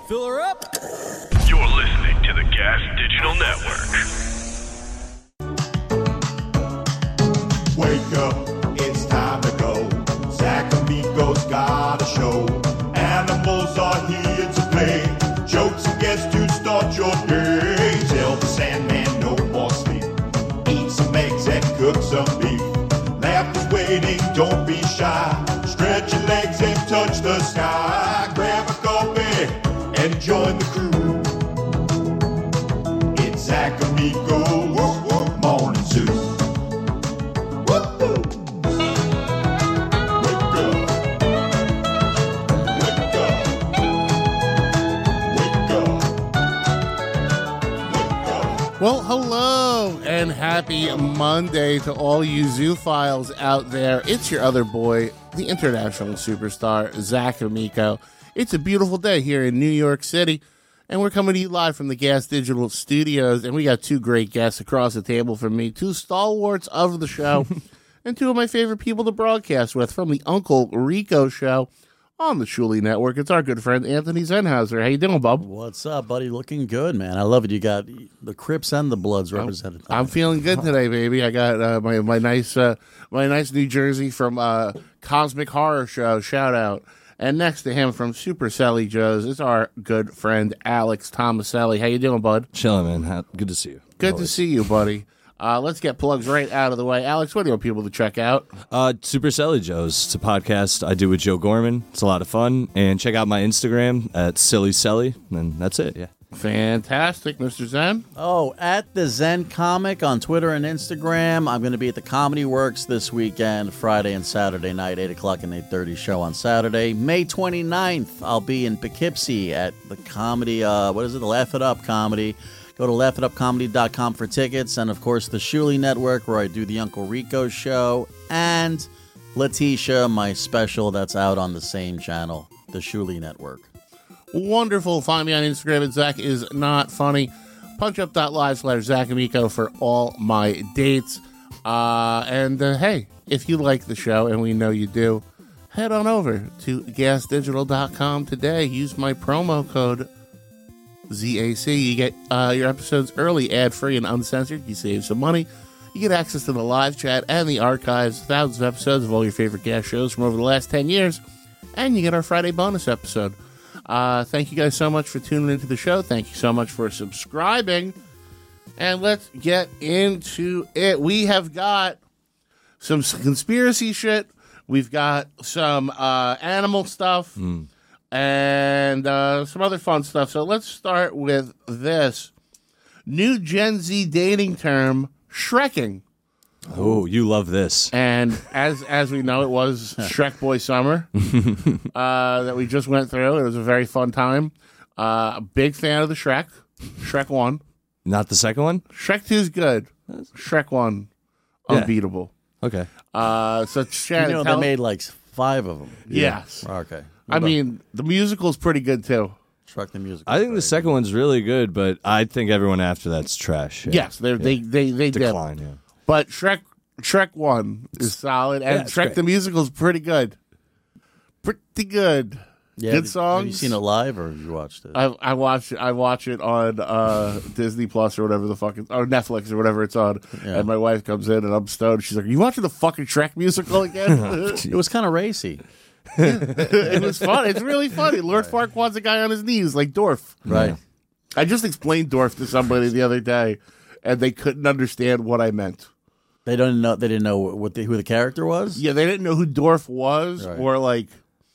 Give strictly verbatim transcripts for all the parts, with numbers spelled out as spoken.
Fill her up. You're listening to the Gas Digital Network. Wake up, it's time to go. Zach Amico's got a show. Animals are here to play. Jokes and guests to start your day. Tell the Sandman no more sleep. Eat some eggs and cook some beef. Laughter's waiting, don't be shy. Stretch your legs and touch the sky. Grab a coffee and join the crew. It's Zach Amico, whoop, whoop, Morning Zoo. Whoop, whoop. Wake up. Wake up. Wake up. Wake up. Well, hello and happy Monday to all you zoophiles out there. It's your other boy, the international superstar, Zach Amico. It's a beautiful day here in New York City, and we're coming to you live from the Gas Digital Studios, and we got two great guests across the table from me, two stalwarts of the show, and two of my favorite people to broadcast with from the Uncle Rico Show on the Shuli Network. It's our good friend, Anthony Zenhauser. How you doing, bub? What's up, buddy? Looking good, man. I love it. You got the Crips and the Bloods represented. I'm, I'm feeling good today, baby. I got uh, my my nice uh, my nice New Jersey from uh, Cosmic Horror Show. Shout out. And next to him from Super Selly Joe's is our good friend, Alex Tomaselli. How you doing, bud? Chilling, man. How, good to see you. Good Always. to see you, buddy. Uh, let's get plugs right out of the way. Alex, what do you want people to check out? Uh, Super Selly Joe's. It's a podcast I do with Joe Gorman. It's a lot of fun. And check out my Instagram at Silly Selly. And that's it, yeah. Fantastic, Mister Zen. Oh, at the Zen Comic on Twitter and Instagram. I'm going to be at the Comedy Works this weekend, Friday and Saturday night, eight o'clock and eight thirty show on Saturday. May twenty-ninth, I'll be in Poughkeepsie at the comedy, uh, what is it, the Laugh It Up Comedy. Go to laugh it up comedy dot com for tickets. And, of course, the Shuli Network, where I do the Uncle Rico Show. And Letitia, my special that's out on the same channel, the Shuli Network. Wonderful. Find me on Instagram at Zach is not funny. Punchup.live slash Zach Amico for all my dates. Uh, and uh, hey, if you like the show, and we know you do, head on over to gas digital dot com today. Use my promo code Z A C. You get uh, your episodes early, ad-free, and uncensored. You save some money. You get access to the live chat and the archives, thousands of episodes of all your favorite gas shows from over the last ten years. And you get our Friday bonus episode. Uh, thank you guys so much for tuning into the show. Thank you so much for subscribing. And let's get into it. We have got some conspiracy shit. We've got some uh, animal stuff mm. and uh, some other fun stuff. So let's start with this. New Gen Z dating term, Shrekking. Oh, you love this. And as as we know, it was Shrek Boy Summer uh, that we just went through. It was a very fun time. Uh, a big fan of the Shrek. Shrek one. Not the second one? Shrek two is good. Shrek one, Yeah. unbeatable. Okay. Uh, so Shannon, You know, tell- they made like five of them. Yes. Okay. I mean, the musical's pretty good, too. Truck the music. I think the second one's really good, but I think everyone after that's trash. Yeah. Yes, they're, they they they did. Decline, yeah. But Shrek Shrek one is solid, and Yeah, it's Shrek great. the musical's pretty good. Pretty good. Yeah, good have- songs. Have you seen it live or have you watched it? I I watch I watch it on uh, Disney Plus or whatever the fuck it's, or Netflix or whatever it's on, Yeah. and my wife comes in and I'm stoned. She's like, "Are you watching the fucking Shrek musical again?" It was kind of racy. It was fun. It's really funny. Lord Farquaad's a guy on his knees like Dorf. Right. I just explained Dorf to somebody the other day, and they couldn't understand what I meant. They don't know. They didn't know what the, who the character was. Yeah, they didn't know who Dorf was, Right. or like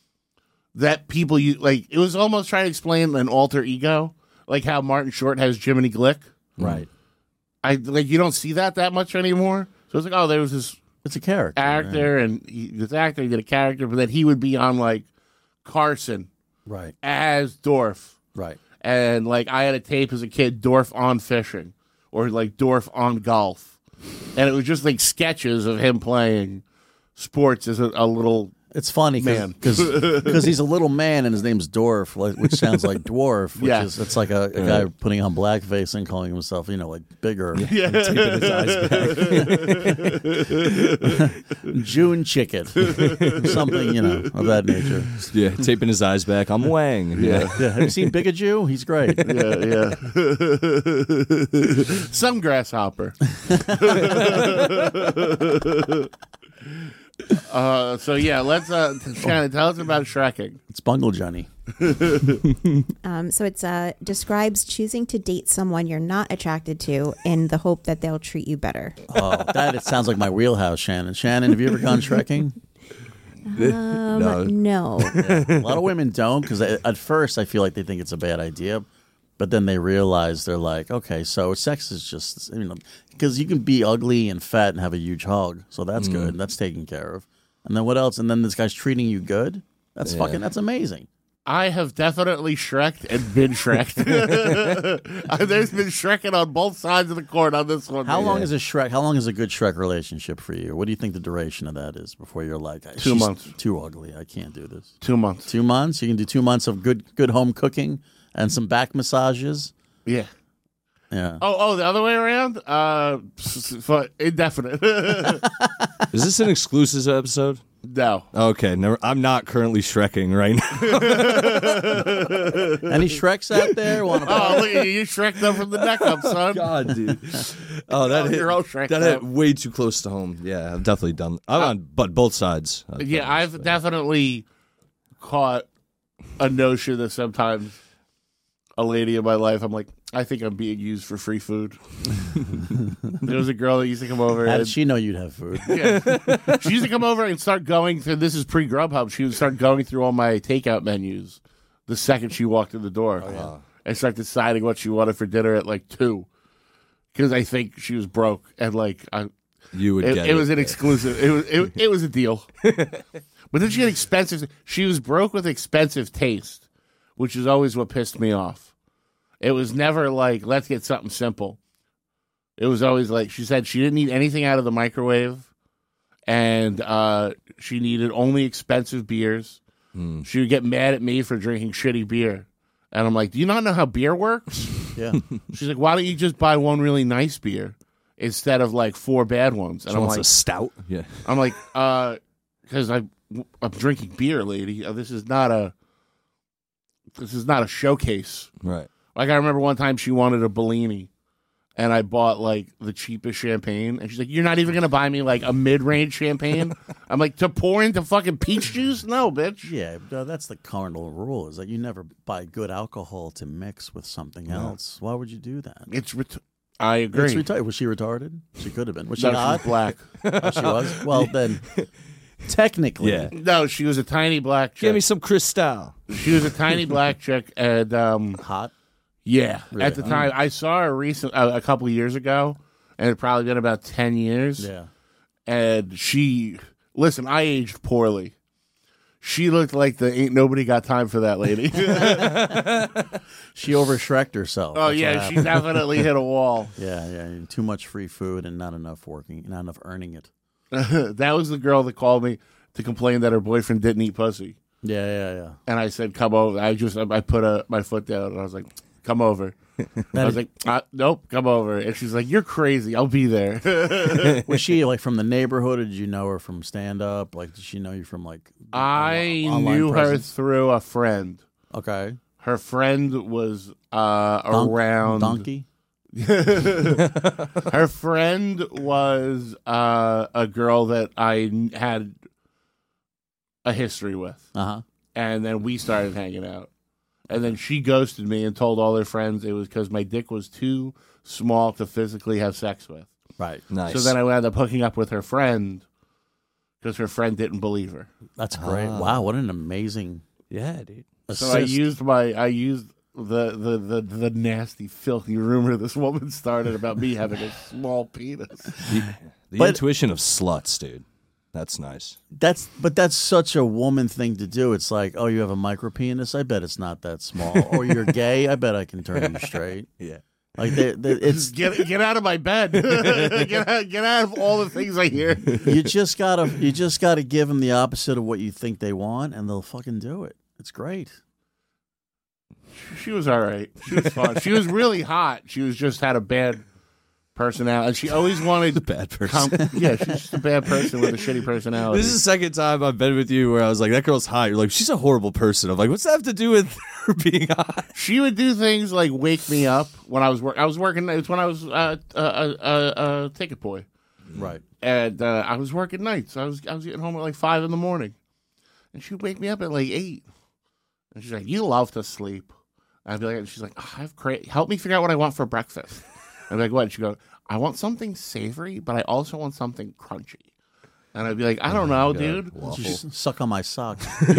that people you like. It was almost trying to explain an alter ego, like how Martin Short has Jiminy Glick. Right. I like you don't see that that much anymore. So it's like, oh, there was this It's a character. actor, and he, this actor did a character, but then he would be on like Carson Right. as Dorf, Right. and like I had a tape as a kid, Dorf on fishing, or like Dorf on golf, and it was just like sketches of him playing sports as a, a little It's funny Man. because he's a little man and his name's Dorf, like, which sounds like dwarf. Which Yeah. is it's like a, a guy putting on blackface and calling himself, you know, like bigger. Yeah. Taping his eyes back. June chicken, something you know of that nature. Yeah, taping his eyes back. I'm Wang. Yeah. Yeah, have you seen Bigajoo? He's great. Yeah, yeah. Some grasshopper. uh, so yeah, let's uh, Shannon, tell us about Shrekking. It's Bungle Johnny. Um, so it's uh, describes choosing to date someone you're not attracted to in the hope that they'll treat you better. Oh, that it sounds like my wheelhouse, Shannon. Shannon, have you ever gone Shrekking? Um, No. no. Yeah. A lot of women don't because at first I feel like they think it's a bad idea, but then they realize they're like, okay, so sex is just you know because you can be ugly and fat and have a huge hog, so that's Mm. good. That's taken care of. And then what else? And then this guy's treating you good. That's Yeah. fucking. That's amazing. I have definitely Shreked and been Shreked. There's been Shrekking on both sides of the court on this one. How man. long is a Shrek? How long is a good Shrek relationship for you? What do you think the duration of that is before you're like, Two "She's months. too ugly. I can't do this. Two months. Two months. You can do two months of good good home cooking and some back massages. Yeah. Yeah. Oh, oh, the other way around? Uh, s- s- for indefinite. Is this an exclusive episode? No. Okay, never. I'm not currently Shrekking right now. Any Shreks out there? Want to? Oh, look at you. You Shreked up from the neck up, son. God, dude. Oh, that Oh, hit, you're all Shrek that up. hit way too close to home. Yeah, I've definitely done. I'm on, but both sides. I've Yeah, done I've this. definitely caught a notion that sometimes a lady in my life, I'm like, I think I'm being used for free food. There was a girl that used to come over. How and, did she know you'd have food? yeah. She used to come over and start going through, this is pre-Grubhub, she would start going through all my takeout menus the second she walked in the door. Oh, yeah. And start deciding what she wanted for dinner at like two. Because I think she was broke. And like, I, You would it, get it was an exclusive. It was it, it was a deal. But then she had expensive. She was broke with expensive taste, which is always what pissed me off. It was never like, let's get something simple. It was always like, she said she didn't need anything out of the microwave, and uh, she needed only expensive beers. Mm. She would get mad at me for drinking shitty beer. And I'm like, do you not know how beer works? Yeah. She's like, why don't you just buy one really nice beer instead of like four bad ones? And She I'm wants like, a stout. Yeah. I'm like, uh, because I I'm drinking beer, lady. Uh, This is not a this is not a showcase. Right. Like I remember one time she wanted a Bellini, and I bought like the cheapest champagne, and she's like, "You're not even gonna buy me like a mid range champagne?" I'm like, to pour into fucking peach juice? No, bitch. Yeah, uh, that's the cardinal rule: is that you never buy good alcohol to mix with something else. Why would you do that? It's ret- I agree. It's reti- was she retarded? She could have been. Was she No, not? she's black. Oh, she was. Well, then, technically, Yeah. No, she was a tiny black chick. Give me some Cristal. She was a tiny black chick, and um, hot. yeah, Really? at the time I saw her recent uh, a couple of years ago, and it probably been about ten years. Yeah. And she, listen, I aged poorly. She looked like the ain't nobody got time for that lady. She over Shreked herself. Oh That's yeah, what she happened. definitely hit a wall. Yeah, yeah. Too much free food and not enough working, not enough earning it. That was the girl that called me to complain that her boyfriend didn't eat pussy, Yeah, yeah, yeah. and I said, "Come over." I just I put a, my foot down, and I was like, "Come over." I was like, uh, "Nope, come over." And she's like, "You're crazy. I'll be there." Was she like from the neighborhood, or did you know her from stand up? Like, did she know you from like? I on- online knew presence? her through a friend. Okay. Her friend was uh, Donk- around. Donkey. Her friend was uh, a girl that I n- had a history with, Uh huh. and then we started hanging out. And then she ghosted me and told all her friends it was because my dick was too small to physically have sex with. Right. Nice. So then I wound up hooking up with her friend because her friend didn't believe her. That's great. Wow, what an amazing yeah, dude. So assist. I used my I used the, the, the, the nasty, filthy rumor this woman started about me having a small penis. The, the But- intuition of sluts, dude. That's nice. That's but that's such a woman thing to do. It's like, oh, you have a micro penis. I bet it's not that small. Or you're gay. I bet I can turn you straight. Yeah. Like they, they, it's Get get out of my bed. get out, get out of all the things I hear. you just gotta you just gotta give them the opposite of what you think they want, and they'll fucking do it. It's great. She was all right. She was fun. She was really hot. She was just had a bad personality. And she always wanted a bad person. Com- yeah, she's just a bad person with a shitty personality. This is the second time I've been with you where I was like, that girl's hot. You're like, she's a horrible person. I'm like, what's that have to do with her being hot? She would do things like wake me up when I was work. I was working. It's when I was uh, uh, uh, uh, ticket boy, Right. and uh, I was working nights. I was I was getting home at like five in the morning, and she'd wake me up at like eight, and she's like, "You love to sleep." I'd be like, and she's like, oh, "I've cra- help me figure out what I want for breakfast." I'd be like, "What?" She'd go, "I want something savory, but I also want something crunchy." And I'd be like, "I don't know, dude." Just suck on my sock. I've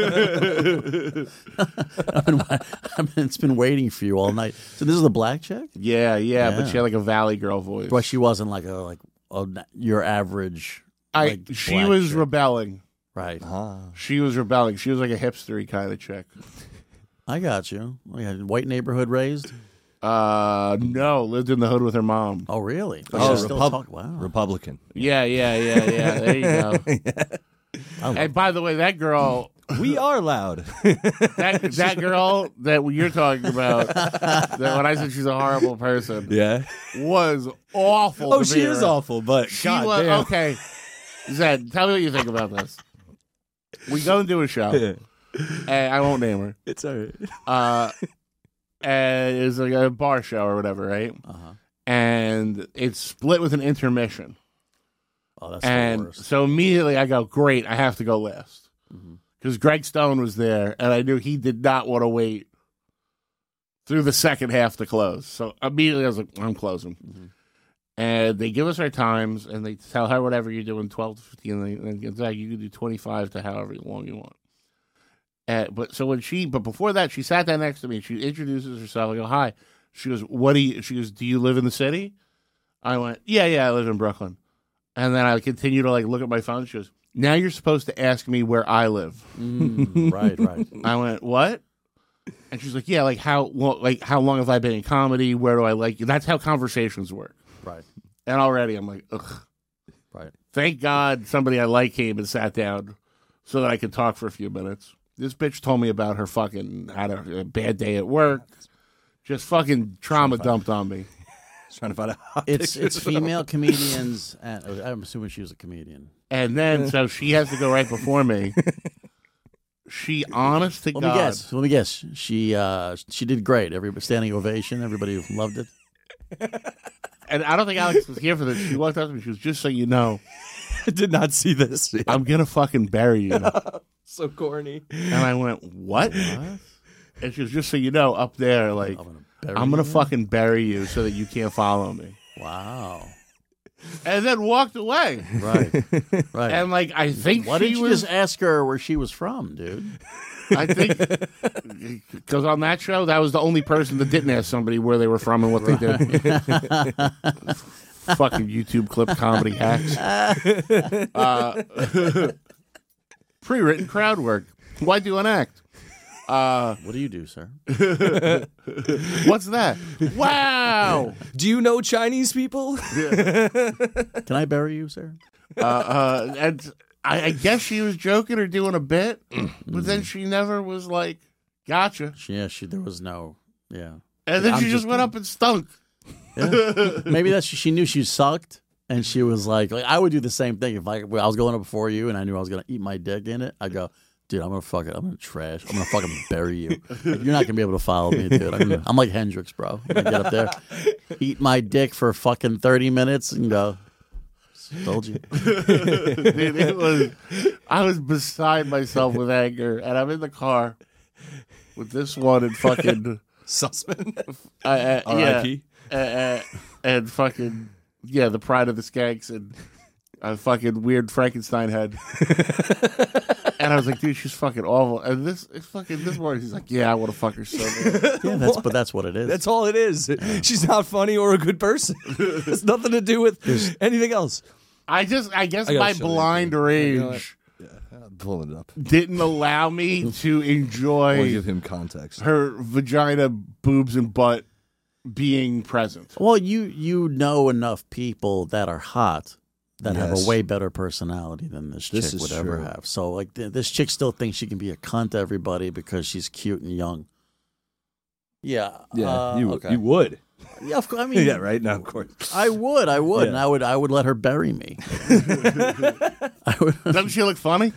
been, I've been, it's been waiting for you all night. So this is the black chick? Yeah, yeah, but Yeah. she had like a Valley Girl voice. Well, she wasn't like a like a, your average. I like, she black was chick. rebelling. Right. She was rebelling. She was like a hipstery kind of chick. I got you. Oh, yeah, white neighborhood raised. Uh, no, lived in the hood with her mom. Oh, really? Oh, She's still Repub- talk- wow. Republican. Yeah, yeah, yeah, yeah. There you go. I And by the way, that girl, We are loud. that that girl that you're talking about, that when I said she's a horrible person, Yeah. was awful. Oh, to she be is around. awful, but She God was damn. okay. Zed, tell me what you think about this. We go and do a show, and I won't name her. It's all right. Uh, and it's like a bar show or whatever, right? Uh-huh. And it's split with an intermission. Oh, that's the And worst. so immediately I go, great, I have to go last. Mm-hmm. Because Greg Stone was there, and I knew he did not want to wait through the second half to close. So immediately I was like, I'm closing. Mm-hmm. And they give us our times, and they tell her whatever you're doing, twelve to fifteen, and they, and like, you can do twenty-five to however long you want. And, but so when she, but before that, she sat down next to me, and she introduces herself. I go, hi. She goes, what do you, she goes, do you live in the city? I went, yeah, yeah, I live in Brooklyn. And then I continue to like look at my phone. She goes, now you're supposed to ask me where I live. Mm, right, right. I went, what? And she's like, yeah, like how long, like how long have I been in comedy? Where do I like you? That's how conversations work. Right, And already I'm like, ugh. right. Thank God somebody I like came and sat down so that I could talk for a few minutes. This bitch told me about her fucking had a, a bad day at work. Just fucking trauma dumped on me. Trying to find a hot It's picture. it's female comedians, and I'm assuming she was a comedian. And then so she has to go right before me. She, honest to Let God, me guess. Let me guess. She uh, she did great. Everybody standing ovation. Everybody loved it. and I don't think Alex was here for this. She walked up to me. She was just so you know, I did not see this. I'm gonna fucking bury you. So corny. And I went, what? And she was just so you know, up there, like I'm gonna bury I'm gonna you. fucking bury you so that you can't follow me. Wow. And then walked away. Right. Right. And like I think Why she didn't you was. just ask her where she was from, dude? I think because on that show, that was the only person that didn't ask somebody where they were from and what they did. Fucking YouTube clip comedy hacks. Uh, pre-written crowd work. Why do an act? Uh, What do you do, sir? what's that? Wow. Do you know Chinese people? Can I bury you, sir? Uh, uh, and I, I guess she was joking or doing a bit, but then she never was like, "Gotcha." Yeah, she. There was no. Yeah. And then I'm she just just- went up and stunk. Yeah. Maybe that's she knew she sucked, and she was like, like I would do the same thing if I, I was going up before you, and I knew I was gonna eat my dick in it. I go, dude, I'm gonna fuck it. I'm gonna trash. I'm gonna fucking bury you. Like, you're not gonna be able to follow me, dude. I'm, gonna, I'm like Hendrix, bro. I'm gonna get up there, eat my dick for fucking thirty minutes, and go. Told you. Dude, it was, I was beside myself with anger, and I'm in the car with this one and fucking Sussman. uh, uh, R I yeah, P uh, uh, and fucking yeah, the pride of the Skanks and a fucking weird Frankenstein head. And I was like, dude, she's fucking awful. And this it's fucking this morning, he's like, yeah, I want to fuck her so bad. Yeah, that's but that's what it is. That's all it is. She's not funny or a good person. It's nothing to do with anything else. I just, I guess I gotta my show you. blind You know rage I'm pulling it up. didn't allow me to I want to enjoy give him context. her vagina, boobs, and butt being present. Well, you you know enough people that are hot that have Yes. a way better personality than this chick This is would ever true. have. So, like, th- this chick still thinks she can be a cunt to everybody because she's cute and young. Yeah. Yeah, uh, you okay. you would. Yeah, of course. I mean, Yeah, right. No, of course. I would, I would, Yeah. and I would, I would let her bury me. I would. Doesn't she look funny?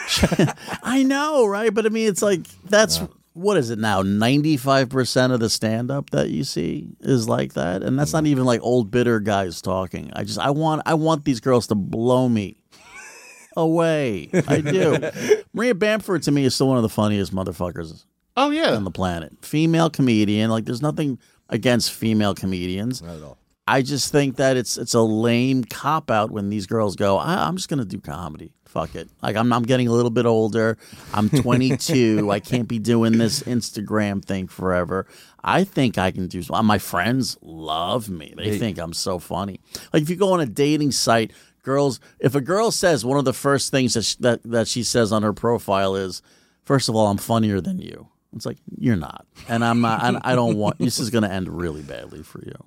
I know, right? But I mean, it's like that's what is it now? Ninety-five percent of the stand-up that you see is like that, and that's not even like old bitter guys talking. I just, I want, I want these girls to blow me away. I do. Maria Bamford to me is still one of the funniest motherfuckers Oh yeah. on the planet. Female comedian. Like, there's nothing against female comedians. Not at all. I just think that it's it's a lame cop out when these girls go, I, I'm just gonna do comedy. Fuck it. Like I'm I'm getting a little bit older. I'm twenty-two. I can't be doing this Instagram thing forever. I think I can do. My friends love me. They Hey. think I'm so funny. Like if you go on a dating site, girls. If a girl says one of the first things that she, that that she says on her profile is, first of all, I'm funnier than you. It's like you're not, and I'm not. And I don't want. This is gonna end really badly for you.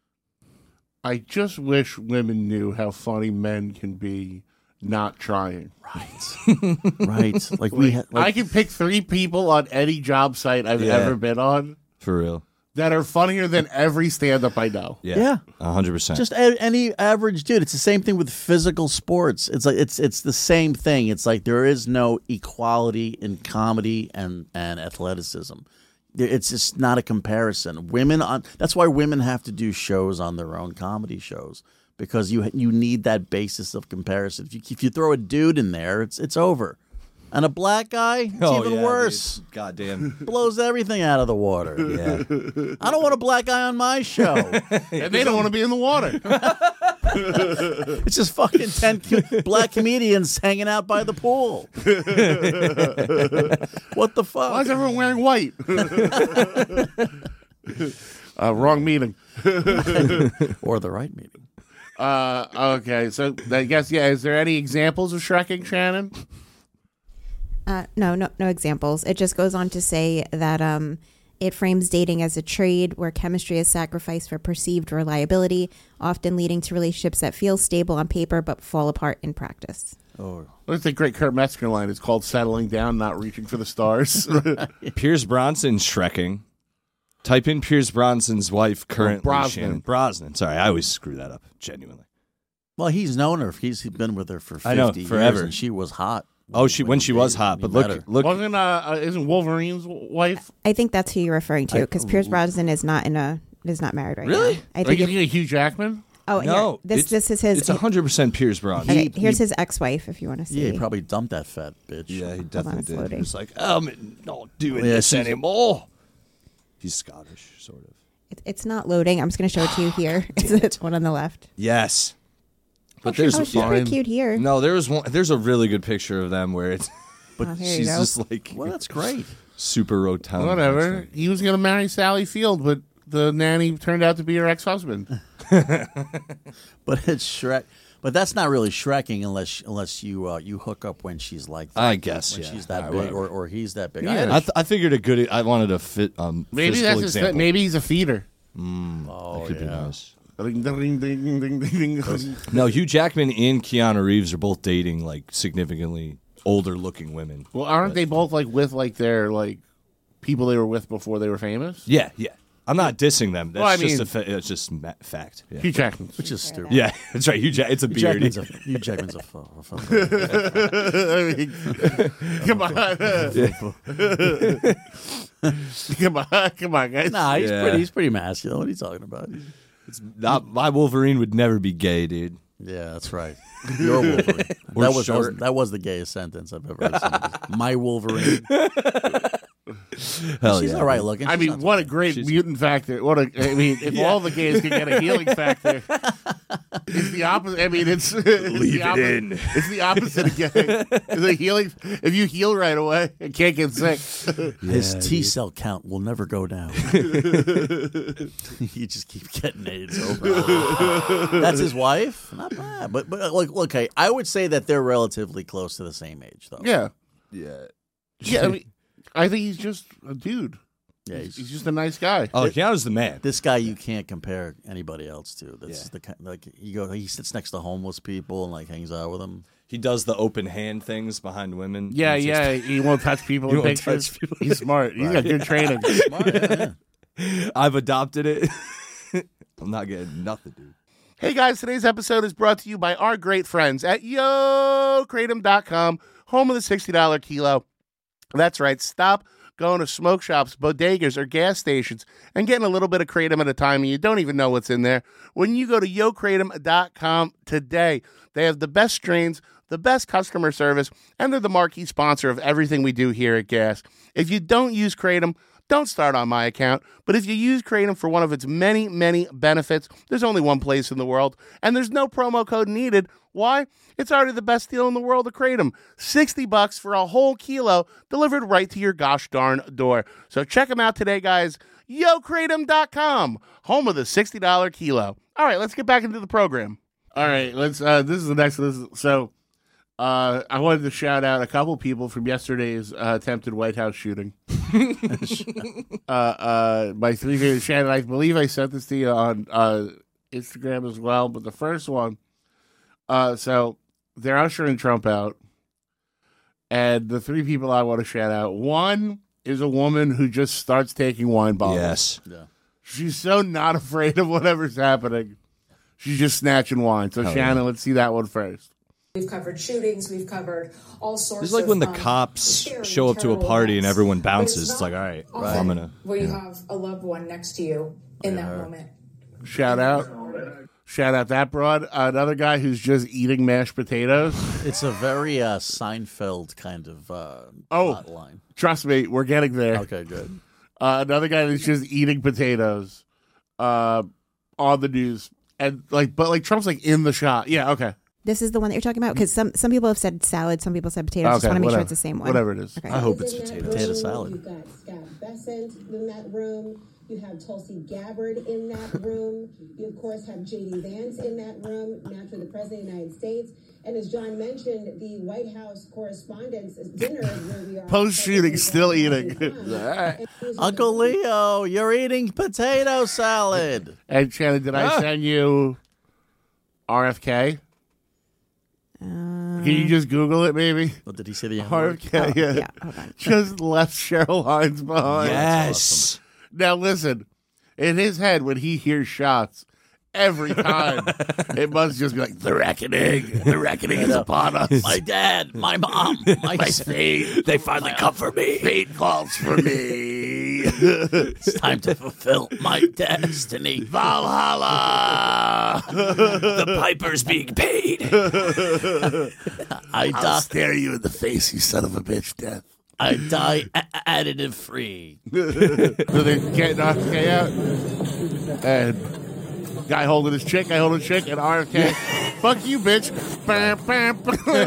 I just wish women knew how funny men can be not trying. Right. Right. Like we ha- like, I can pick three people on any job site I've Yeah. ever been on For real. that are funnier than every stand-up I know. Yeah. Yeah. A hundred percent. just a- any average dude. It's the same thing with physical sports. It's like it's it's the same thing. It's like there is no equality in comedy and and athleticism. There- It's just not a comparison. Women on that's why women have to do shows on their own comedy shows because you you need that basis of comparison. If you if you throw a dude in there, it's it's over. And a black guy, it's Oh, even yeah, worse. dude. Goddamn. Blows everything out of the water. Yeah. I don't want a black guy on my show. And they don't want to be in the water. It's just fucking ten co- black comedians hanging out by the pool. What the fuck? Why is everyone wearing white? uh, wrong meeting. Or the right meeting. Uh, okay, so I guess, yeah, is there any examples of Shrekking, Shannon? Uh, no, no, no examples. It just goes on to say that um, it frames dating as a trade where chemistry is sacrificed for perceived reliability, often leading to relationships that feel stable on paper but fall apart in practice. Oh, What's the great Kurt Metzger line? It's called Settling Down, Not Reaching for the Stars. Pierce Bronson Shrekking. Type in Pierce Bronson's wife currently. Brosnan. Shannon Brosnan. Sorry, I always screw that up. Genuinely. well, he's known her. He's been with her for fifty I know, years, forever. and she was hot. Oh, she when he she was dated- hot, when but he met look, her. look. Wasn't, uh, uh, isn't Wolverine's wife? I think that's who you're referring to I- because Pierce Brosnan is not in a is not married right Really? now. I Are think. you It, thinking of Hugh Jackman? oh, No, here, this it's- this is his. It's a hundred percent Pierce Bronson. okay, he- here's he- his ex-wife if you want to see. Yeah, he probably dumped that fat bitch. Yeah, he on, definitely it's did. loading. He was like, I'm not doing Yeah, this she's- anymore. He's Scottish, sort of. It, it's not loading. I'm just going to show it to you here. It's the one on the left. Yes. But Oh, there's she's yeah. pretty cute here. No, there was one. There's a really good picture of them where it's, but Oh, here you she's go. just like Well, that's great. super rotund. Whatever. He was going to marry Sally Field, but the nanny turned out to be her ex-husband. But it's Shrek. But that's not really Shrekking unless unless you uh, you hook up when she's like that. I guess, when yeah. she's that Ah, big whatever. or, or he's that big. Yeah. I had a I, th- I figured a good. I wanted a fit. Um, Maybe physical that's his, example. maybe he's a feeder. oh, That could be yeah. nice. Ding, ding, ding, ding, ding, ding. No, Hugh Jackman and Keanu Reeves are both dating like significantly older looking women. Well, aren't they both like with like their like people they were with before they were famous? Yeah, yeah. I'm not dissing them. That's Well, I just mean- a fa- it's just ma- fact. Yeah. Hugh Jackman. Which is stupid. Yeah, that's right. Hugh Jack. It's a Hugh beard. Jackman's a, Hugh Jackman's a, fu- a fu- I mean, come on, come on, come on, guys. Nah, he's Yeah. pretty. He's pretty masculine. What are you talking about? Not, my Wolverine would never be gay, dude. Yeah, that's right. Your Wolverine. Or that was, that was short. that was the gayest sentence I've ever heard. My Wolverine. Hell She's yeah. all right looking. I She's mean, not- what a great She's- mutant factor. What a, I mean, if all the gays could get a healing factor, it's the opposite. I mean, it's, it's Leave the it opposite. in. It's the opposite of gay. The healing. If you heal right away, you can't get sick. His Yeah, T dude. cell count will never go down. You just keep getting AIDS over. That's his wife. Not bad, but but like okay, I would say that they're relatively close to the same age, though. Yeah, Yeah. yeah. I mean, I think he's just a dude. Yeah, He's, he's, he's just a nice guy. Oh, Keanu's the man. this guy you can't compare anybody else to. This Yeah. is the kind like you go. He sits next to homeless people and like hangs out with them. He does the open hand things behind women. Yeah, He's just- yeah. He won't touch people He in won't pictures. touch people. He's smart. He's got good training. Smart, yeah, yeah. I've adopted it. I'm not getting nothing, dude. Hey guys, today's episode is brought to you by our great friends at yo kratom dot com, home of the sixty dollars kilo. That's right. Stop going to smoke shops, bodegas, or gas stations and getting a little bit of kratom at a time and you don't even know what's in there. When you go to yo kratom dot com today, they have the best strains, the best customer service, and they're the marquee sponsor of everything we do here at Gas. If you don't use Kratom, don't start on my account, but if you use Kratom for one of its many, many benefits, there's only one place in the world, and there's no promo code needed. Why? It's already the best deal in the world of Kratom. sixty bucks for a whole kilo delivered right to your gosh darn door. So check them out today, guys. yo kratom dot com, home of the sixty dollars kilo. All right, let's get back into the program. All right, let's. Uh, this is the next. This is, so uh, I wanted to shout out a couple people from yesterday's uh, attempted White House shooting. uh, uh, my three favorite Shannon, I believe I sent this to you on uh, Instagram as well. But the first one, uh, so they're ushering Trump out, and the three people I want to shout out. One is a woman who just starts taking wine bottles. Yes. Yeah. She's so not afraid of whatever's happening. She's just snatching wine. So Oh, Shannon, yeah. let's see that one first. We've covered shootings. We've covered all sorts. It's like of, when the um, cops scary, show up to a terrible party and events. everyone But bounces. It's not like, all right, often I'm gonna. where you yeah. have a loved one next to you in that moment. Shout out. Shout out that broad. Another guy who's just eating mashed potatoes. It's a very uh, Seinfeld kind of uh, Oh. plot line. Trust me, we're getting there. Okay, good. Uh, another guy that's just eating potatoes uh, on the news. And like, but like Trump's like in the shot. Yeah, okay. This is the one that you're talking about? Because some, some people have said salad, some people said potatoes. Just Okay, want to make whatever. sure it's the same one. Whatever it is. Okay. I hope it's in that potato. room. Potato salad. You've got Scott Bessent in that room. You have Tulsi Gabbard in that room. You, of course, have J D Vance in that room, naturally the President of the United States. And as John mentioned, the White House Correspondents' Dinner is where we are. Post-shooting, still eating. Uncle Leo, you're eating potato salad. And Shannon, did I Ah. send you R F K? Can you just Google it, maybe? Well, did he say the R F K, yeah. Yeah, hold on. Just left Cheryl Hines behind. Yes. Now listen, in his head when he hears shots, every time it must just be like the reckoning, the reckoning is upon us. My dad, my mom, my, My fate, they finally come for me. Fate calls for me. It's time to fulfill my destiny. Valhalla. The piper's being paid. I I'll die, stare you in the face, you son of a bitch, death. I die a- additive free. So they get R F K out, and guy holding his chick, guy holding his chick, and R F K, fuck you, bitch. Bam, bam,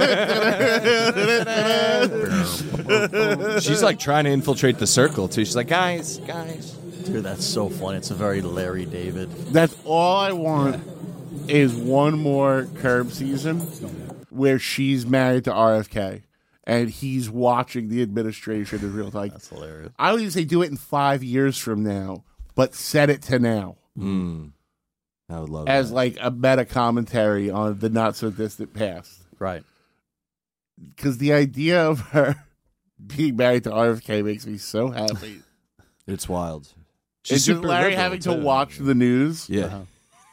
bam. She's like trying to infiltrate the circle too. She's like, guys, guys. Dude, that's so funny. It's a very Larry David. That's all I want is one more Curb season where she's married to R F K and he's watching the administration in real time. That's hilarious. I would even say do it in five years from now, but set it to now. Mm. I would love As that. like a meta commentary on the not so distant past. Right. Because the idea of her being married to R F K makes me so happy. It's wild. It's just super Larry liberal, having to too. watch the news. Yeah. Uh-huh.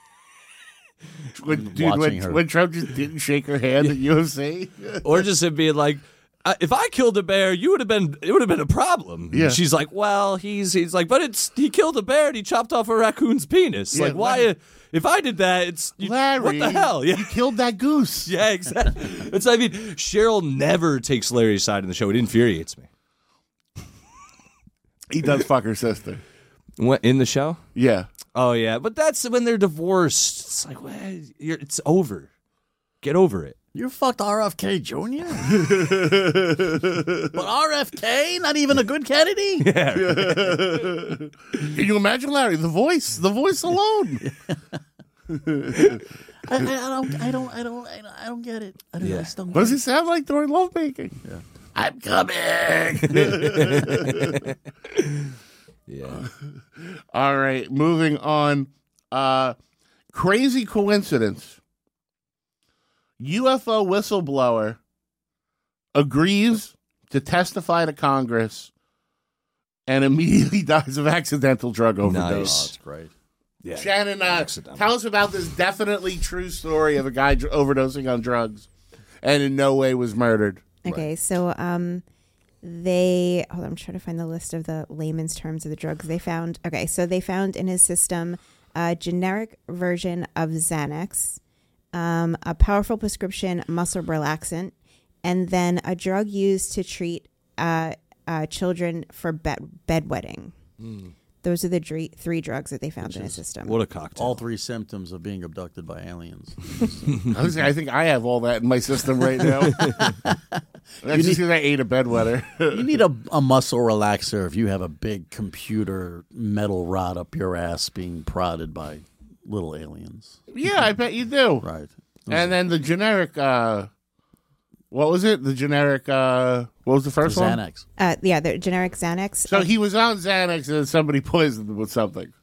When, dude, Watching when, her. when Trump just didn't shake her hand at U F C. Or just him being like, uh, if I killed a bear, you would have been. It would have been a problem. Yeah. And she's like, well, he's he's like, but it's he killed a bear and he chopped off a raccoon's penis. Yeah, like, why? Larry- if I did that, it's you, Larry, what the hell? Yeah. you killed that goose. Yeah, exactly. It's I mean, Cheryl never takes Larry's side in the show. It infuriates me. He does fuck her sister. What, in the show? Yeah. Oh yeah, but that's when they're divorced. It's like, well, you're, it's over. Get over it. You fucked R F K Junior? But R F K, not even a good Kennedy? Can you imagine Larry? The voice, the voice alone. I, I, I don't, I don't, I don't, I don't, I don't get it. I, don't, Yeah. I just don't What get does it. he sound like during lovemaking? Yeah. I'm coming. Yeah. All right, moving on. Uh, crazy coincidence. U F O whistleblower agrees to testify to Congress and immediately dies of accidental drug overdose. Oh, Nice. that's great. Yeah. Shannon, uh, Accidental. tell us about this definitely true story of a guy dr- overdosing on drugs and in no way was murdered. Okay, so um, they hold on, I'm trying to find the list of the layman's terms of the drugs they found. Okay, so they found in his system a generic version of Xanax, um, a powerful prescription muscle relaxant, and then a drug used to treat uh, uh, children for bed bedwetting. Mm. Those are the dr- three drugs that they found Which in his is- system. What a cocktail. All three symptoms of being abducted by aliens. I, was, I think I have all that in my system right now. That's just because I ate a bedwetter. You need a, a muscle relaxer if you have a big computer metal rod up your ass being prodded by little aliens. Yeah, I bet you do. Right. And then the generic, uh, what was it? The generic, uh, what was the first one? Xanax. Uh, yeah, the generic Xanax. So he was on Xanax and then somebody poisoned him with something.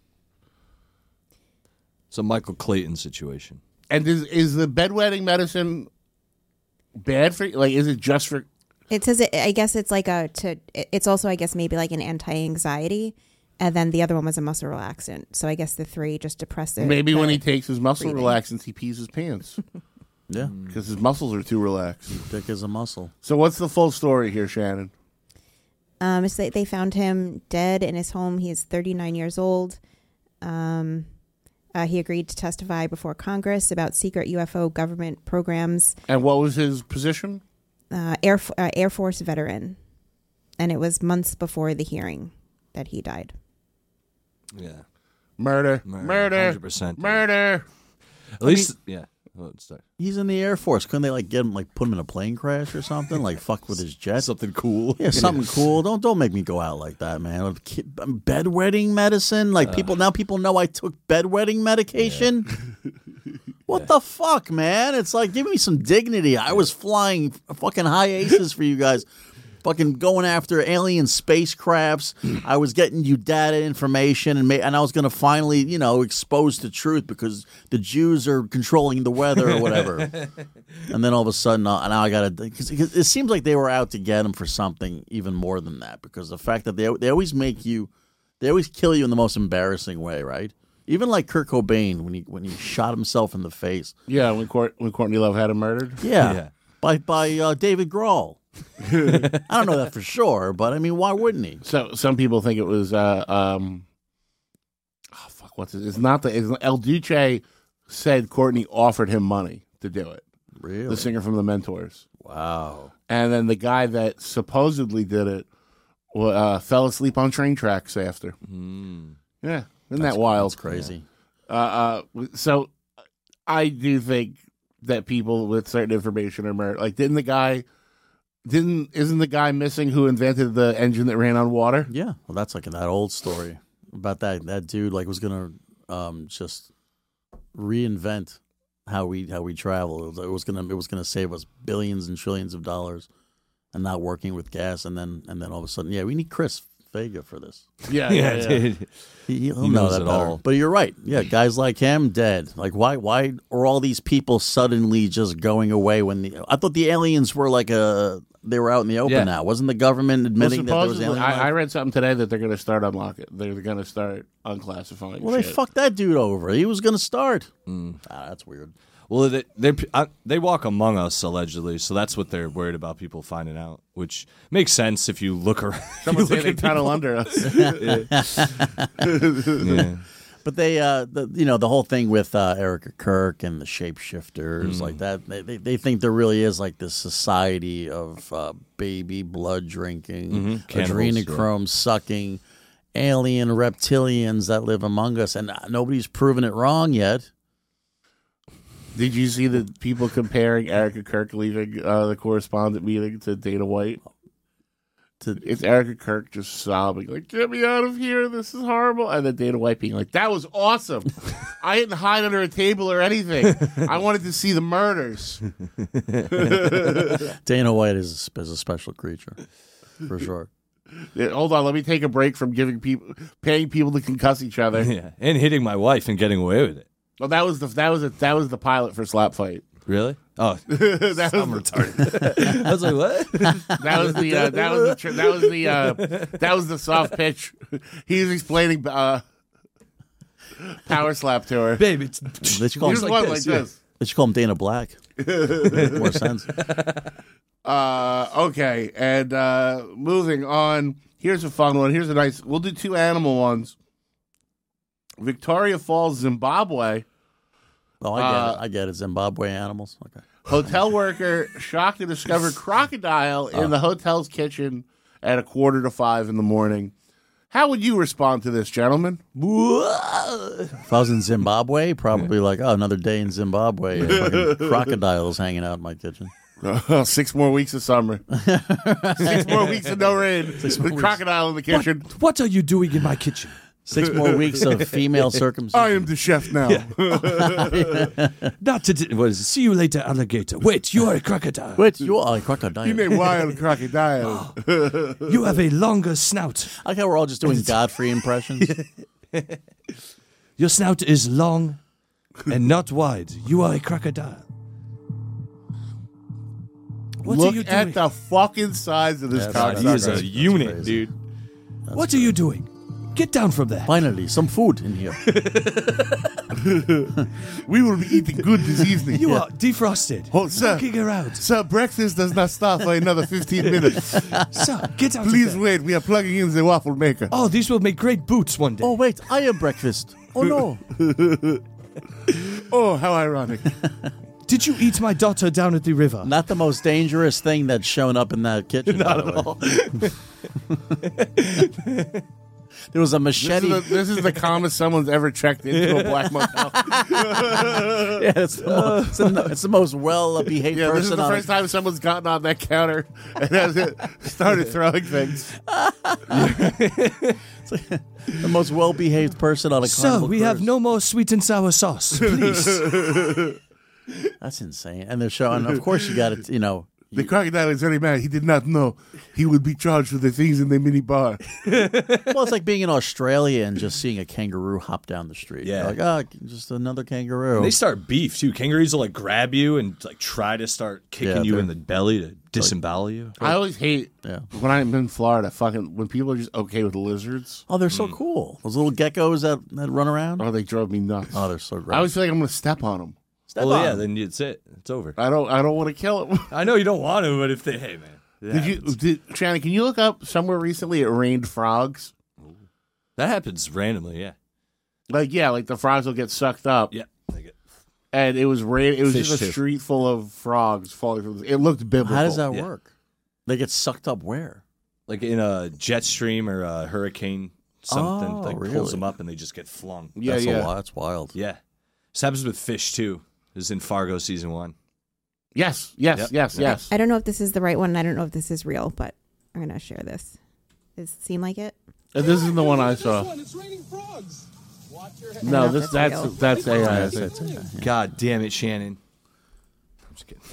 It's a Michael Clayton situation. And is, is the bedwetting medicine bad for you? Like, is it just for... It says it. I guess it's like a to. It's also, I guess, maybe like an anti-anxiety, and then the other one was a muscle relaxant. So I guess the three just depress their. Maybe when the he takes his muscle breathing. relaxants, he pees his pants. Yeah. Because his muscles are too relaxed. Dick is a muscle. So what's the full story here, Shannon? Um, so they, they found him dead in his home. He is thirty-nine years old. Um, uh, he agreed to testify before Congress about secret U F O government programs. And what was his position? Uh, Air uh, Air Force veteran, and it was months before the hearing that he died. Yeah. Murder. Murder, Murder. one hundred percent. Murder. At least, yeah. Well, it's not- He's in the Air Force. Couldn't they like get him, like put him in a plane crash or something? Like fuck with his jet? Something cool. Yeah, something cool. Don't don't make me go out like that, man. Kid- Bedwetting medicine. Like people now, people know I took bedwetting medication. What the fuck, man? It's like give me some dignity. I was flying fucking high aces for you guys. Fucking going after alien spacecrafts. I was getting you data information, and ma- and I was going to finally, you know, expose the truth because the Jews are controlling the weather or whatever. And then all of a sudden, uh, now I got to. Because it seems like they were out to get him for something even more than that. Because the fact that they they always make you, they always kill you in the most embarrassing way, right? Even like Kurt Cobain when he when he shot himself in the face. Yeah, when, Court, when Courtney Love had him murdered. Yeah, Yeah. by by uh, David Grohl. I don't know that for sure, but I mean, why wouldn't he? So some people think it was, uh, um, oh, fuck, what's it? It's not the, it's, El Duce said Courtney offered him money to do it. Really? The singer from The Mentors. Wow. And then the guy that supposedly did it uh, fell asleep on train tracks after. Mm. Yeah. Isn't that wild? That's crazy. Uh, uh, so I do think that people with certain information are murdered. Like, didn't the guy, didn't, isn't the guy missing who invented the engine that ran on water? Yeah. Well, that's like that old story about that that dude like was gonna um, just reinvent how we how we travel. It was, it was gonna it was gonna save us billions and trillions of dollars, and not working with gas. And then and then all of a sudden, yeah, we need Chris Vega for this. Yeah, yeah, yeah. dude. He, he'll He know knows that it better. all. But you're right. Yeah, guys like him dead. Like why why are all these people suddenly just going away when the I thought the aliens were like a they were out in the open Yeah. now. Wasn't the government Well, admitting that there was supposedly, alien life? I, I read something today that they're going to start unlock it. They're going to start unclassifying. Well, they shit. fucked that dude over. He was going to start. Mm. Ah, that's weird. Well, they they, uh, they walk among us allegedly, so that's what they're worried about people finding out, which makes sense if you look around. Someone you say look they at tunnel people. under us. Yeah. But they, uh, the, you know, the whole thing with uh, Erica Kirk and the shapeshifters Mm. like that, they, they they think there really is like this society of uh, baby blood drinking, Mhm. Cannibals, adrenochrome sucking, alien reptilians that live among us, and nobody's proven it wrong yet. Did you see the people comparing Erica Kirk leaving uh, the correspondent meeting to Dana White? To, It's Erica Kirk just sobbing, like, get me out of here, this is horrible. And then Dana White being like, that was awesome. I didn't hide under a table or anything. I wanted to see the murders. Dana White is, is a special creature, for sure. Yeah, hold on, let me take a break from giving people, paying people to concuss each other. Yeah, and hitting my wife and getting away with it. Well, that was the that was a, that was the pilot for Slap Fight. Really? Oh, that I'm was retarded. I was like, what? that was the uh, that was the tr- that was the uh, that was the soft pitch. He was explaining uh, Power Slap to her. Babe, it's They should call Here's him, one this, like yeah. this. they should call him Dana Black. Makes more sense. Uh, okay, and uh, moving on. Here's a fun one. Here's a nice. We'll do two animal ones. Victoria Falls, Zimbabwe. Oh, I get Uh, it. I get it. Zimbabwe animals. Okay. Hotel worker shocked to discover crocodile in the hotel's kitchen at a quarter to five in the morning. How would you respond to this, gentlemen? If I was in Zimbabwe, probably like, oh, another day in Zimbabwe. Fucking crocodiles hanging out in my kitchen. Six more weeks of summer. Six more weeks of no rain. With more weeks. crocodile in the kitchen. What are you doing in my kitchen? Six more weeks of female circumcision. I am the chef now. Not to d- what is it? See you later, alligator. Wait, you are a crocodile. Wait, you are a crocodile. You name wild crocodile. You have a longer snout. I like how we're all just doing Godfrey impressions. Your snout is long and not wide. You are a crocodile. What Look are you doing? at the fucking size of this Yeah, cocksucker. he is a That's unit, crazy. dude. What are you doing? Get down from there. Finally, some food in here. We will be eating good this evening. You are defrosted. Oh, sir. Walking around. Sir, breakfast does not start for another fifteen minutes. Sir, get out Please of there. wait. We are plugging in the waffle maker. Oh, these will make great boots one day. Oh, wait, I am breakfast. Oh, no. Oh, how ironic. Did you eat my daughter down at the river? Not the most dangerous thing that's shown up in that kitchen. Not at all. There was a This is, machete. the, this is the calmest someone's ever checked into a black motel. Yeah, it's the, mo- it's the, it's the most well-behaved Yeah, this is person the on first time someone's gotten on that counter and has it started throwing things. the most well-behaved person on a Sir, Carnival we have cruise. no more sweet and sour sauce, please. That's insane. And they're showing, of course, you got it. You know, The crocodile is very mad. He did not know he would be charged for the things in the mini bar. well, it's like being in Australia and just seeing a kangaroo hop down the street. Yeah. You're like, oh, just another kangaroo. They start beef too. Kangaroos will like grab you and like try to start kicking Yeah, you they're- in the belly to disembowel you. I always hate Yeah. when I'm in Florida, fucking when people are just okay with lizards. Oh, they're so cool. Those little geckos that, that run around. Oh, they drove me nuts. Oh, they're so great. I always feel like I'm going to step on them. Step Well, on yeah, them. then it's it. It's over. I don't. I don't want to kill them. I know you don't want to, but if they, hey man, that Did you, happens. did, Shannon? Can you look up somewhere recently? It rained frogs. That happens randomly. Yeah, Like yeah, like the frogs will get sucked up. yeah. They get- And it was rain. It was Fish just a too. street full of frogs falling from. The, it looked biblical. How does that Yeah. work? They get sucked up where? Like in a jet stream or a hurricane, something Oh, like really? pulls them up and they just get flung. Yeah, that's yeah. A, wi- that's wild. Yeah, this happens with fish too. This is in Fargo season one. Yes, yes, Yep. yes, Yep. yes. I don't know if this is the right one. I don't know if this is real, but I'm going to share this. Does it seem like it? And this is the one I saw. It's raining frogs. Watch your head. No, know if this that's that's real. that's A I. I That's think. it. yeah. God damn it, Shannon. I'm just kidding.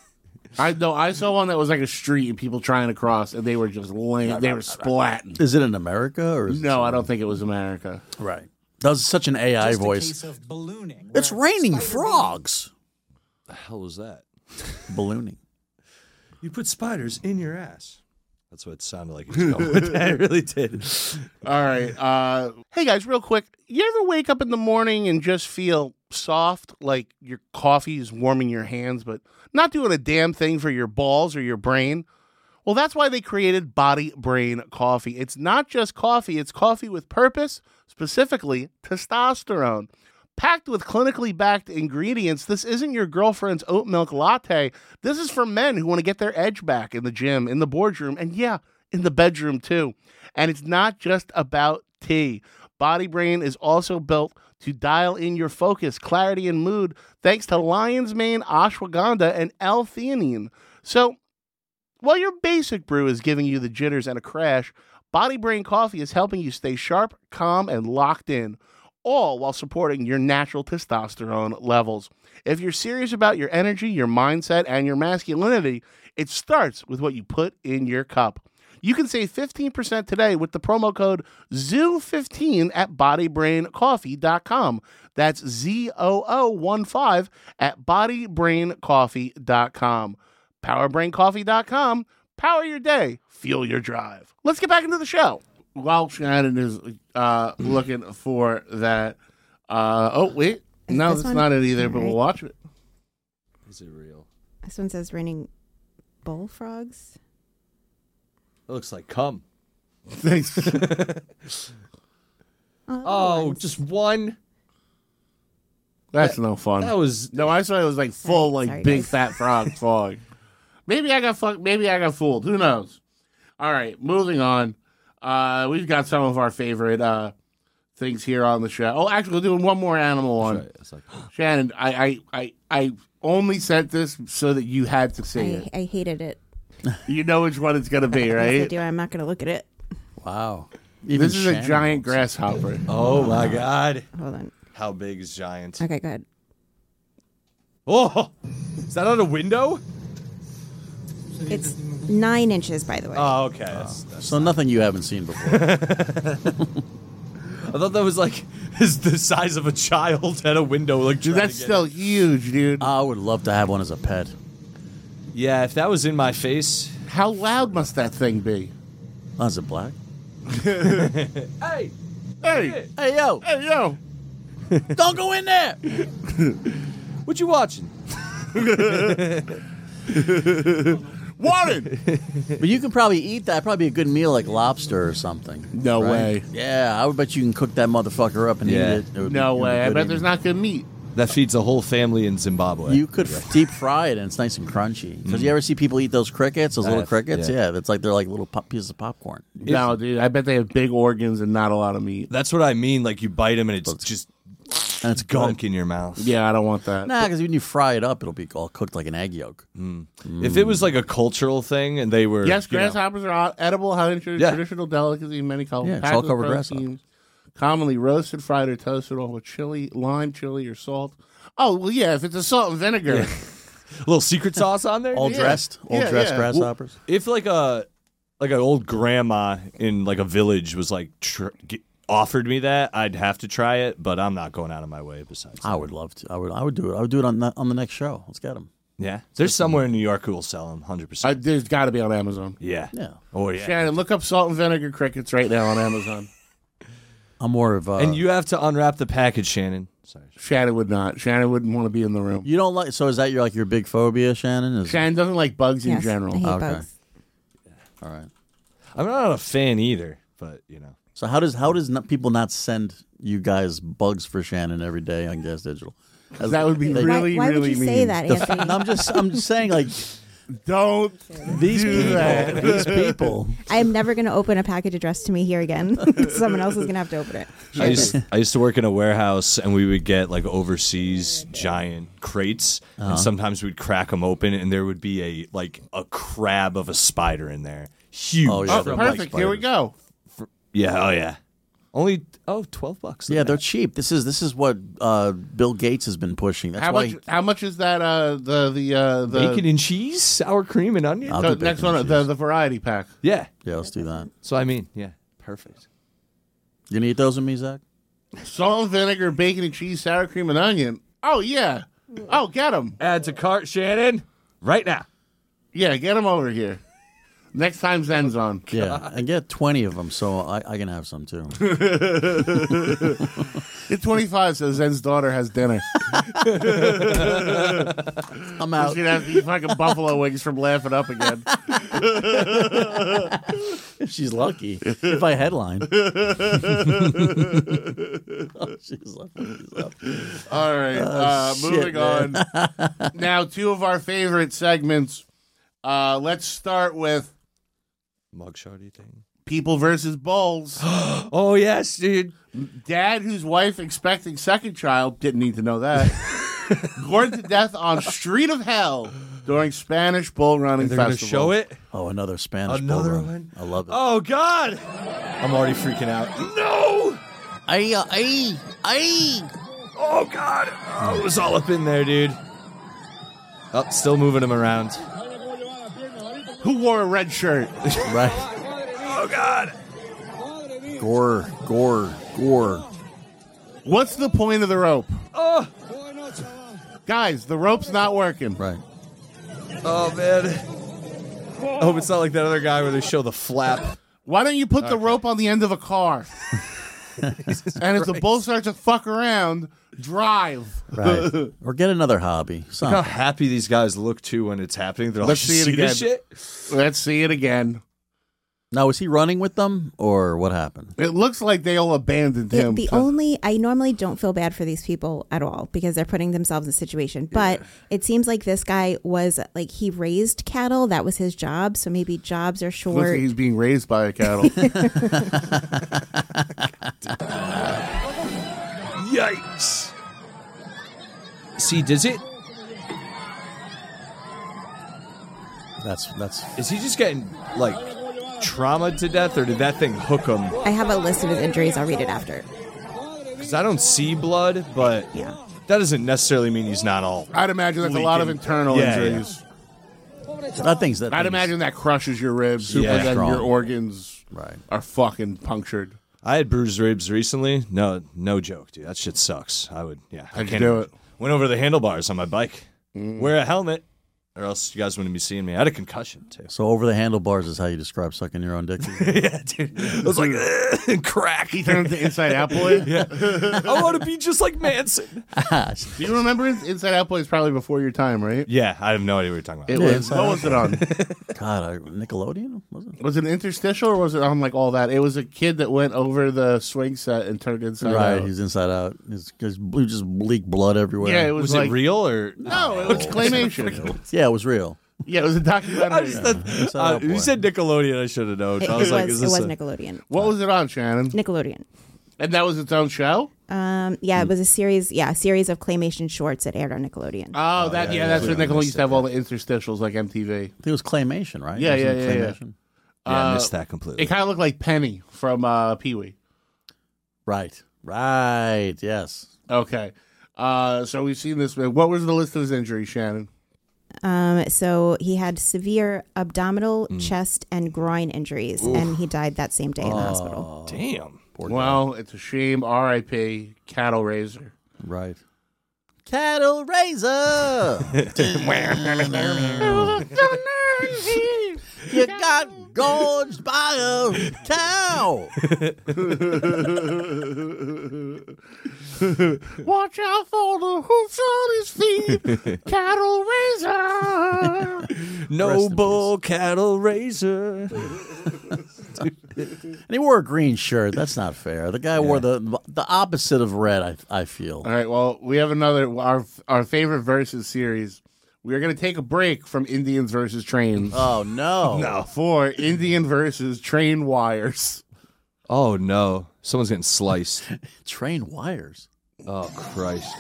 I know. I saw one that was like a street and people trying to cross, and they were just laying. They were splatting. Is it in America or is No, I don't think it was America. it right? That was such an A I Just a voice. case of ballooning. It's where raining spider frogs. The hell was that? Ballooning. You put spiders in your ass. That's what it sounded like. It was going with that. It really did. All right. Uh, hey guys, real quick. You ever wake up in the morning and just feel soft, like your coffee is warming your hands, but not doing a damn thing for your balls or your brain? Well, that's why they created Body Brain Coffee. It's not just coffee, it's coffee with purpose, specifically testosterone. Packed with clinically backed ingredients, this isn't your girlfriend's oat milk latte. This is for men who want to get their edge back in the gym, in the boardroom, and yeah, in the bedroom too. And it's not just about tea. Body Brain is also built to dial in your focus, clarity, and mood thanks to lion's mane, ashwagandha, and L-theanine. So, while your basic brew is giving you the jitters and a crash, Body Brain Coffee is helping you stay sharp, calm, and locked in, all while supporting your natural testosterone levels. If you're serious about your energy, your mindset, and your masculinity, it starts with what you put in your cup. You can save fifteen percent today with the promo code Z O O fifteen at body brain coffee dot com. That's Z O O one five at body brain coffee dot com. power brain coffee dot com. Power your day. Feel your drive. Let's get back into the show. While Shannon is uh, looking for that. Uh, oh, wait. Is No, this that's one? not it either, but All we'll right. watch it. Is it real? This one says raining bullfrogs. It looks like cum. Thanks. Oh, just one. That's no fun. That was No, I saw it was like full, like Sorry, big guys. fat frog frog. Maybe I got fuck. Maybe I got fooled. Who knows? All right, moving on. Uh, we've got some of our favorite uh, things here on the show. Oh, actually, we're doing one more animal one. Right, it's like, Shannon, I, I, I, I only sent this so that you had to see I, it. I hated it. You know which one it's gonna be, Yes, I right? do. I'm not going to look at it. Wow. Even This is a Shannon giant wants it. grasshopper. oh my god. Hold on. How big is giant? Okay, go ahead. Oh, is that on a window? It's nine inches, by the way. Oh, okay. That's, that's, So nothing you haven't seen before. I thought that was like is the size of a child at a window. Like, Dude, trying that's to get still it. huge, dude. I would love to have one as a pet. Yeah, if that was in my face. How loud must that thing be? Oh, is it black? Hey, Hey, Hey, yo, hey, yo. don't go in there. what you watching? Warren! But you can probably eat that. Probably be a good meal like lobster or something. No right? way. Yeah, I would bet you can cook that motherfucker up and Yeah. eat it. It would be- No it would be way. I good bet eating. there's not good meat. That feeds a whole family in Zimbabwe. You could f- deep fry it and it's nice and crunchy. Because you ever see people eat those crickets, those I little have, crickets? yeah. Yeah, it's like they're like little pop- pieces of popcorn. No, dude. I bet they have big organs and not a lot of meat. That's what I mean. Like you bite them and it's just And it's gunk good. in your mouth. Yeah, I don't want that. Nah, because when you fry it up, it'll be all cooked like an egg yolk. If it was like a cultural thing and they were Yes, you know, grasshoppers are edible, how inter- Yeah. traditional delicacy in many cultures. Yeah, Packed with chocolate proteins, grasshopper. commonly roasted, fried, or toasted, all with chili, lime, chili, or salt. Oh, well, yeah, if it's a salt and vinegar. a little secret sauce on there. All Yeah. dressed, all Yeah, dressed yeah. grasshoppers. If like a like an old grandma in like a village was like tr- get, offered me that, I'd have to try it, but I'm not going out of my way. Besides, I would love to. I would. I would do it. I would do it on the, on the next show. Let's get them. yeah, there's somewhere in New York who will sell them, hundred Uh, percent. there's got to be on Amazon. Yeah, Yeah. oh yeah. Shannon, look up salt and vinegar crickets right now on Amazon. I'm more of. Uh, And you have to unwrap the package, Shannon. Sorry. Shannon would not. Shannon wouldn't want to be in the room. You don't like. So is that your like your big phobia, Shannon? Is Shannon doesn't like bugs in Yes, general. I hate Okay. bugs. all right. I'm not a fan either, but you know. So how does how does not, people not send you guys bugs for Shannon every day on Gas Digital? As- That would be they- really, why why really would you mean. say that, the fa- Anthony? I'm just I'm just saying like Don't these do people that. these people. I am never going to open a package addressed to me here again. Someone else is going to have to open it. I used, I used to work in a warehouse, and we would get like overseas giant crates, and sometimes we'd crack them open, and there would be a like a crab of a spider in there, huge. Oh, yeah. Oh, From, perfect. like, Here we go. Yeah, oh yeah. Only oh, twelve bucks. Yeah, they're cheap. This is this is what uh, Bill Gates has been pushing. That's How why much? How much is that? Uh, the the uh, the bacon and cheese, sour cream and onion. I'll the do next bacon one, and the cheese. the variety pack. Yeah. Yeah, let's do that. So I mean, yeah, perfect. You gonna eat those with me, Zach? Salt and vinegar, bacon and cheese, sour cream and onion. Oh yeah. Oh, get them. Add to cart, Shannon, right now. Yeah, get them over here. Next time Zen's on. Yeah, and get twenty of them so I, I can have some too. It's twenty-five, so Zen's daughter has dinner. I'm out. She's gonna have to eat fucking buffalo wings from laughing up again. If she's lucky. If I headline. Oh, she's up. She's up. All right, uh, shit, moving man. on. Now, two of our favorite segments. Uh, let's start with Mugshotty thing. people versus bulls. Oh yes, dude. Dad, whose wife expecting second child, didn't need to know that. Gored to death on Street of Hell during Spanish bull running They're gonna festival. show it. Oh, another Spanish Another bull run. one? I love it. Oh God, I'm already freaking out. No. Ay, ay, ay. Oh God, oh, it was all up in there, dude. Oh, still moving him around. Who wore a red shirt? Right. Oh God! Gore, gore, gore. What's the point of the rope? Oh, Guys, the rope's not working. Right. oh man! I hope it's not like that other guy where they show the flap. Why don't you put the rope on the end of a car? And if the bull starts to fuck around, drive. Right. Or get another hobby. Look how Something. happy these guys look too when it's happening. They're Let's like, see it this again. shit? Let's see it again. Now, was he running with them, or what happened? It looks like they all abandoned The, him. the only, I normally don't feel bad for these people at all because they're putting themselves in a situation. But it seems like this guy was like he raised cattle. That was his job. So maybe jobs are Looks like short. he's being raised by a cattle. Yikes! See, does it? That's that's. Is he just getting like trauma to death, or did that thing hook him? I have a list of his injuries. I'll read it after. Because I don't see blood, but Yeah. that doesn't necessarily mean he's not all. I'd imagine that's a lot of Leaking. internal Yeah, injuries. That thing's that. I'd thing's- imagine that crushes your ribs, super, Yeah. then Strong. your organs Right. are fucking punctured. I had bruised ribs recently. No, no joke, dude. That shit sucks. I would, yeah. I How'd you can't do even- it? Went over the handlebars on my bike. Wear a helmet, or else you guys wouldn't be seeing me. I had a concussion too. So over the handlebars is how you describe sucking your own dick. Yeah, dude. I was like, "Ugh," crack. He turned into Inside Out Boy. Yeah. I want to be just like Manson. Do you remember In- Inside Out Boy is probably before your time, right? Yeah, I have no idea what you're talking about. It Yeah, was. Inside What Out was it on? God, I, Nickelodeon was it? Was it interstitial or was it on like all that? It was a kid that went over the swing set and turned inside Right, out. he's inside out. He's, he's he just leaked blood everywhere. Yeah, it was, Was like it real or no, it was claymation. yeah, it was real. Yeah, it was a documentary. I just thought, Inside uh, Out you Boy. said Nickelodeon. I should have known. It, I was it like, was, is it this was a- Nickelodeon. What was it on, Shannon? Nickelodeon. And that was its own show. Um, yeah, it was a series. Yeah, a series of claymation shorts that aired on Nickelodeon. Oh, that yeah, yeah, that's yeah. what Nickelodeon used to have all the interstitials like M T V. I think it was claymation, right? Yeah, Wasn't yeah, it yeah, yeah. claymation? Yeah, I Uh, missed that completely. It kind of looked like Penny from uh, Pee Wee. Right, right. Yes. Okay, uh, so we've seen this. What was the list of his injuries, Shannon? Um, so he had severe abdominal, chest, and groin injuries, and he died that same day in the hospital. Damn. Well, it's a shame. R I P Cattle Raiser. Right. Cattle raiser. You got gorged by a cow. Watch out for the hoofs on his feet. Cattle Raiser. No bull cattle raiser. And he wore a green shirt. That's not fair. The guy wore the the opposite of red, I I feel. All right, well, we have another, our our favorite versus series. We are going to take a break from Indians versus trains. Oh, no. No. For Indian versus train wires. Oh no, someone's getting sliced. Train wires. Oh Christ.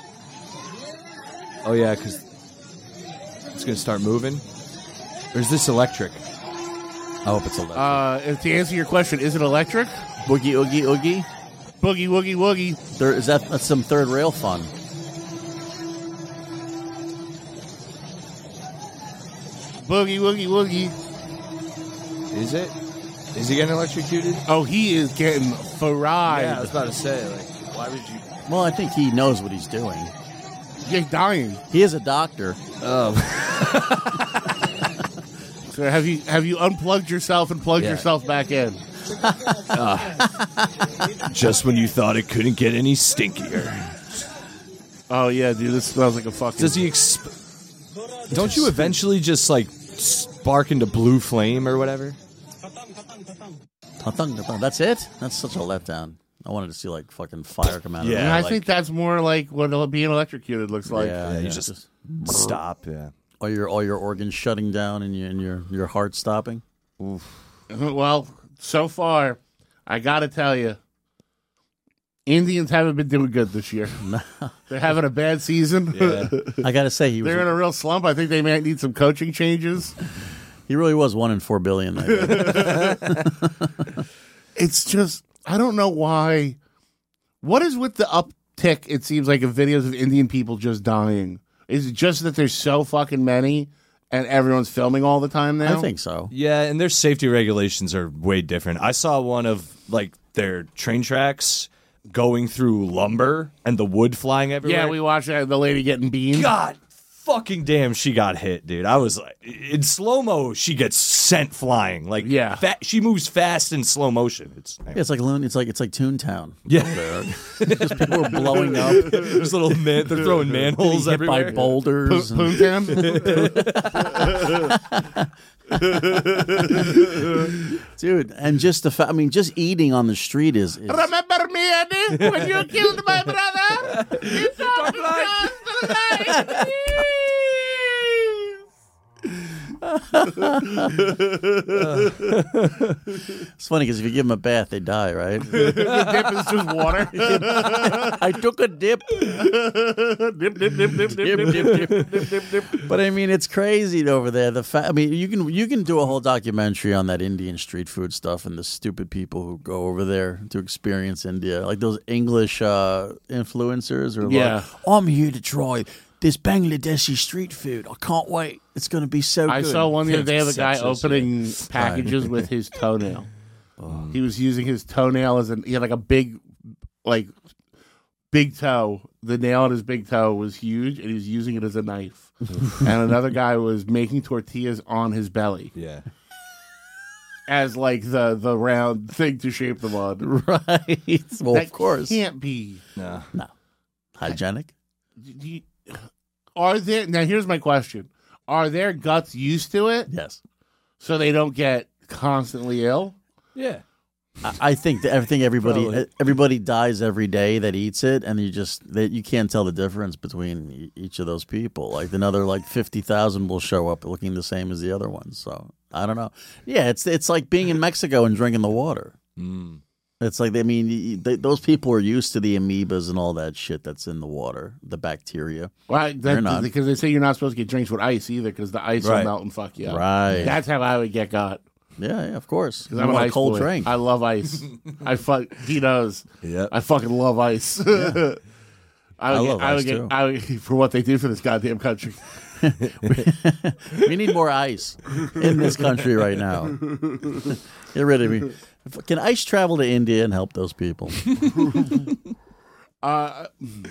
Oh yeah, because it's gonna start moving. Or is this electric? I hope it's electric. Uh, if to answer your question, is it electric? Boogie, oogie, oogie. Boogie, woogie, woogie. There, is that that's some third rail fun? Boogie, woogie, woogie. Is it? Is he getting electrocuted? Oh, he is getting fried. Yeah, I was about to say, like, why would you? Well, I think he knows what he's doing. He's dying. He is a doctor. Oh, So have you have you unplugged yourself and plugged Yeah. yourself back in? just when you thought it couldn't get any stinkier. Oh yeah, dude, this smells like a fucking. Does he? Exp- Don't you eventually just like spark into blue flame or whatever? That's it? That's such a letdown. I wanted to see like fucking fire come out of Yeah. it. And I like- think that's more like what being electrocuted looks like. yeah, Yeah, you yeah, just- Stop. Yeah. all your all your organs shutting down and your and your your heart stopping. Well, so far, I got to tell you, Indians haven't been doing good this year. They're having a bad season. Yeah. I got to say he was They're in a real slump. I think they might need some coaching changes. he really was one in four billion. That guy. It's just, I don't know why. What is with the uptick, it seems like, of videos of Indian people just dying? Is it just that there's so fucking many and everyone's filming all the time now? I think so. Yeah, and their safety regulations are way different. I saw one of like their train tracks going through lumber and the wood flying everywhere. Yeah, we watched uh, the lady getting beamed. God fucking damn, she got hit, dude. I was like, in slow mo, she gets sent flying. Like, Yeah. fa- she moves fast in slow motion. It's Yeah, it's like Loon- it's like it's like Toontown. Yeah. Just people are blowing up. There's little man, they're throwing manholes hit everywhere. by boulders. and- Poontown? Dude, and just the fact, I mean, just eating on the street is, is Remember me, Eddie, when you killed my brother? You told me just the light. it's funny because if you give them a bath, they die, right? The dip is just water. I took a dip. dip, dip, dip, dip, dip, dip, dip, dip, dip, dip, dip. But I mean, it's crazy over there. The fa- I mean, you can you can do a whole documentary on that Indian street food stuff and the stupid people who go over there to experience India, like those English uh, influencers. Or Yeah. like, I'm here to try this Bangladeshi street food. I can't wait. It's going to be so I good. saw one the other day of a guy Sexist, opening packages with his toenail. He was using his toenail as an he had like a big, like big toe. The nail on his big toe was huge, and he was using it as a knife. And another guy was making tortillas on his belly Yeah. as like the the round thing to shape them on. Right. Well, That of course. can't be. No. Hygienic? Do you- Are there now? Here's my question: Are their guts used to it, Yes. so they don't get constantly ill? Yeah. I I think that everything everybody Probably. everybody dies every day that eats it, and you just that you can't tell the difference between e- each of those people. Like another like fifty thousand will show up looking the same as the other ones. So I don't know. Yeah, it's it's like being in Mexico and drinking the water. Mm. It's like I mean y- they, those people are used to the amoebas and all that shit that's in the water, the bacteria. Well, They're not. because they say you're not supposed to get drinks with ice either, because the ice will Right. melt and fuck you up. Right. That's how I would get got. Yeah, yeah, of course. Because You I'm an want a ice cold boy. drink. I love ice. I fuck. He knows. Yep. I fucking love ice. I, would I get, love I would ice, get, too. I would, for what they do for this goddamn country. We need more ice in this country right now. Get rid of me. Can ice travel to India and help those people? Uh,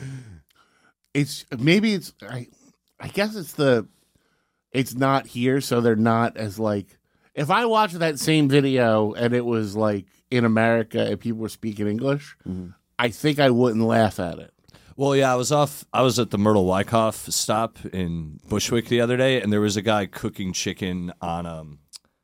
it's maybe it's I, I guess it's the it's not here, so they're not as like. If I watched that same video and it was like in America and people were speaking English, I think I wouldn't laugh at it. Well, yeah, I was off. I was at the Myrtle Wyckoff stop in Bushwick the other day, and there was a guy cooking chicken on um,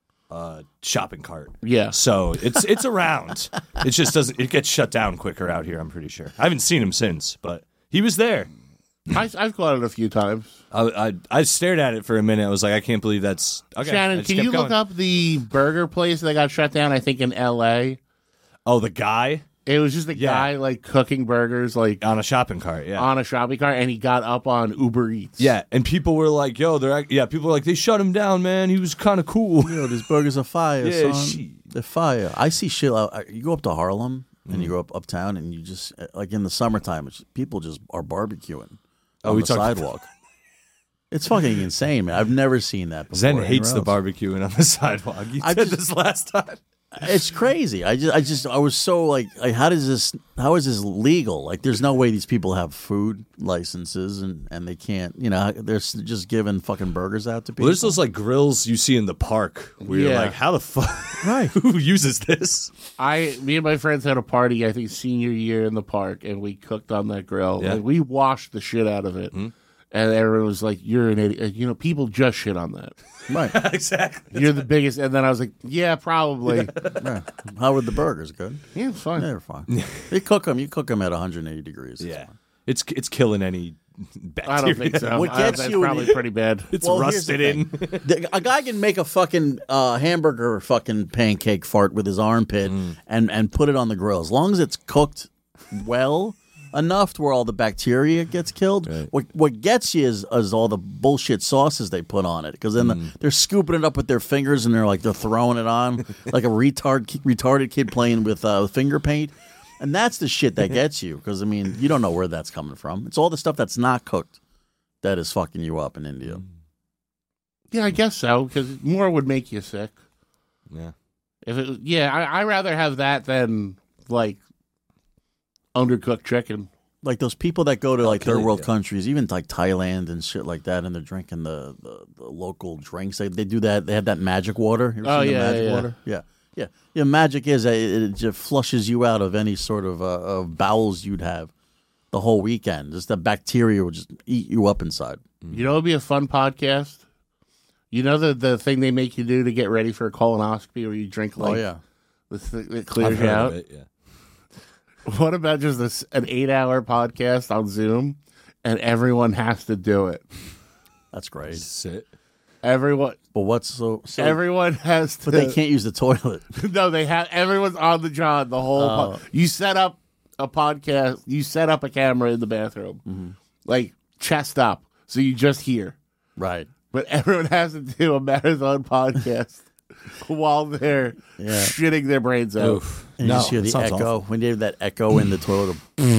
a shopping cart. Yeah. So it's it's around. It just doesn't. It gets shut down quicker out here. I'm pretty sure. I haven't seen him since, but he was there. I, I've caught it a few times. I, I I stared at it for a minute. I was like, I can't believe that's. Okay, I Shannon, just can kept you look going. up the burger place that got shut down? I think in L A. Oh, the guy It was just a Yeah. guy like cooking burgers like on a shopping cart. Yeah. on a shopping cart, and he got up on Uber Eats. yeah, and people were like, "Yo, they're act- yeah." People were like, "They shut him down, man. He was kind of cool." You know, these burgers are fire, Yeah, son. shit. They're fire. I see shit. out- You go up to Harlem and you go up uptown and you just like in the summertime, it's, people just are barbecuing Oh, on we the talked- sidewalk. It's fucking insane, man. I've never seen that before. Zen anywhere hates the else. barbecuing on the sidewalk. You I said just- this last time. It's crazy. I just, I just, I was so like, like, how does this, how is this legal? Like, there's no way these people have food licenses and, and they can't, you know, they're s- just giving fucking burgers out to people. Well, there's those like grills you see in the park where you're Yeah. like, how the fuck? Right. Who uses this? I, me and my friends had a party, I think senior year in the park, and we cooked on that grill. Yeah. And we washed the shit out of it. Mm-hmm. And everyone was like, "You're an idiot." You know, people just shit on that. right. Exactly. You're the biggest. And then I was like, "Yeah, probably." Yeah. How were the burgers? Good. Yeah, it's fine. They're fine. You cook them. You cook them at one hundred eighty degrees. It's Yeah, fine. it's it's killing any bacteria. I don't think so. What Uh, gets that's you in probably the- pretty bad. It's Well, here's the rusted in. The- A guy can make a fucking uh, hamburger fucking pancake fart with his armpit Mm. and, and put it on the grill. As long as it's cooked well enough to where all the bacteria gets killed. Right. What what gets you is, is all the bullshit sauces they put on it. Because then Mm. the, they're scooping it up with their fingers and they're like they're throwing it on like a retard retarded kid playing with uh, finger paint. And that's the shit that gets you. Because I mean, you don't know where that's coming from. It's all the stuff that's not cooked that is fucking you up in India. Yeah, I guess so, because more would make you sick. Yeah. If it, yeah, I I rather have that than like undercooked chicken. Like those people that go to like Okay, third world yeah. countries, even like Thailand and shit like that, and they're drinking the, the, the local drinks. They, they do that. They have that magic water. You ever Oh, seen the yeah, magic yeah. water. Yeah, yeah, yeah. Magic is that it, it just flushes you out of any sort of, uh, of bowels you'd have the whole weekend. Just the bacteria will just eat you up inside. You know, it'd be a fun podcast. You know the the thing they make you do to get ready for a colonoscopy, where you drink like oh yeah, the thing that I've clears heard you of out. it, yeah. What about just this, an eight-hour podcast on Zoom, and everyone has to do it? that's great. Sit. Everyone, But what's so? so everyone has to. but they can't use the toilet. No, they have. Everyone's on the job. The whole. Oh. Po- you set up a podcast. You set up a camera in the bathroom, Mm-hmm. like chest up, so you just hear. Right. But everyone has to do a marathon podcast while they're Yeah. shitting their brains out. Oof. And you No, just hear that the sounds echo awful. when you have that echo in the toilet.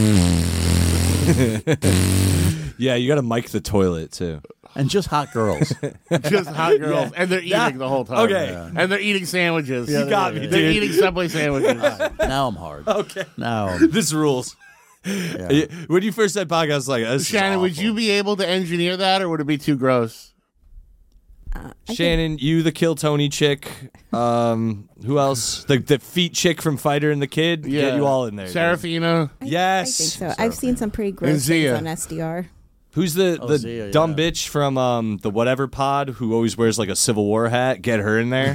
Yeah, you got to mic the toilet too. And just hot girls. Just hot girls, and they're eating Yeah. the whole time. Okay. Yeah. And they're eating sandwiches. You got me, They're dude. eating Subway sandwiches. Now I'm hard. Okay. Now, This rules. yeah. When you first said podcast, I was like, this is Shannon, would awful. you be able to engineer that, or would it be too gross? Shannon, you the Kill Tony chick. Um, who else? The the feet chick from Fighter and the Kid. Get you all in there. dude. Serafina. I- Yes. I think so. I've seen some pretty gross And things Zia. on S D R. Who's the, Oh, the Zia, dumb yeah. bitch from um the whatever pod who always wears like a Civil War hat? Get her in there.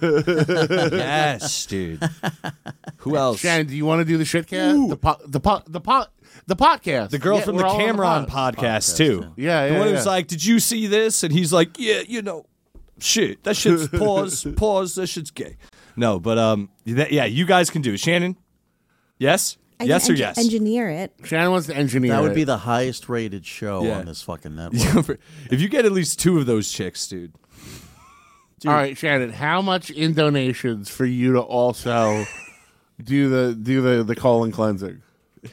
Yes, dude. Who else? Shannon, do you want to do the shitcast? The po- the po- the po- the podcast. The girl Yeah, from we're the all on Cameron pod- podcast, podcast, too. Yeah, The yeah, one yeah. who's like, "Did you see this?" And he's like, "Yeah, you know, shit. That shit's pause, pause. That shit's gay." No, but um, that, yeah, you guys can do it. Shannon, yes, I yes can or engi- yes. engineer it. Shannon wants to engineer. That would it. be the highest rated show Yeah. on this fucking network. If you get at least two of those chicks, dude. All right, Shannon. How much in donations for you to also do the do the the colon cleansing?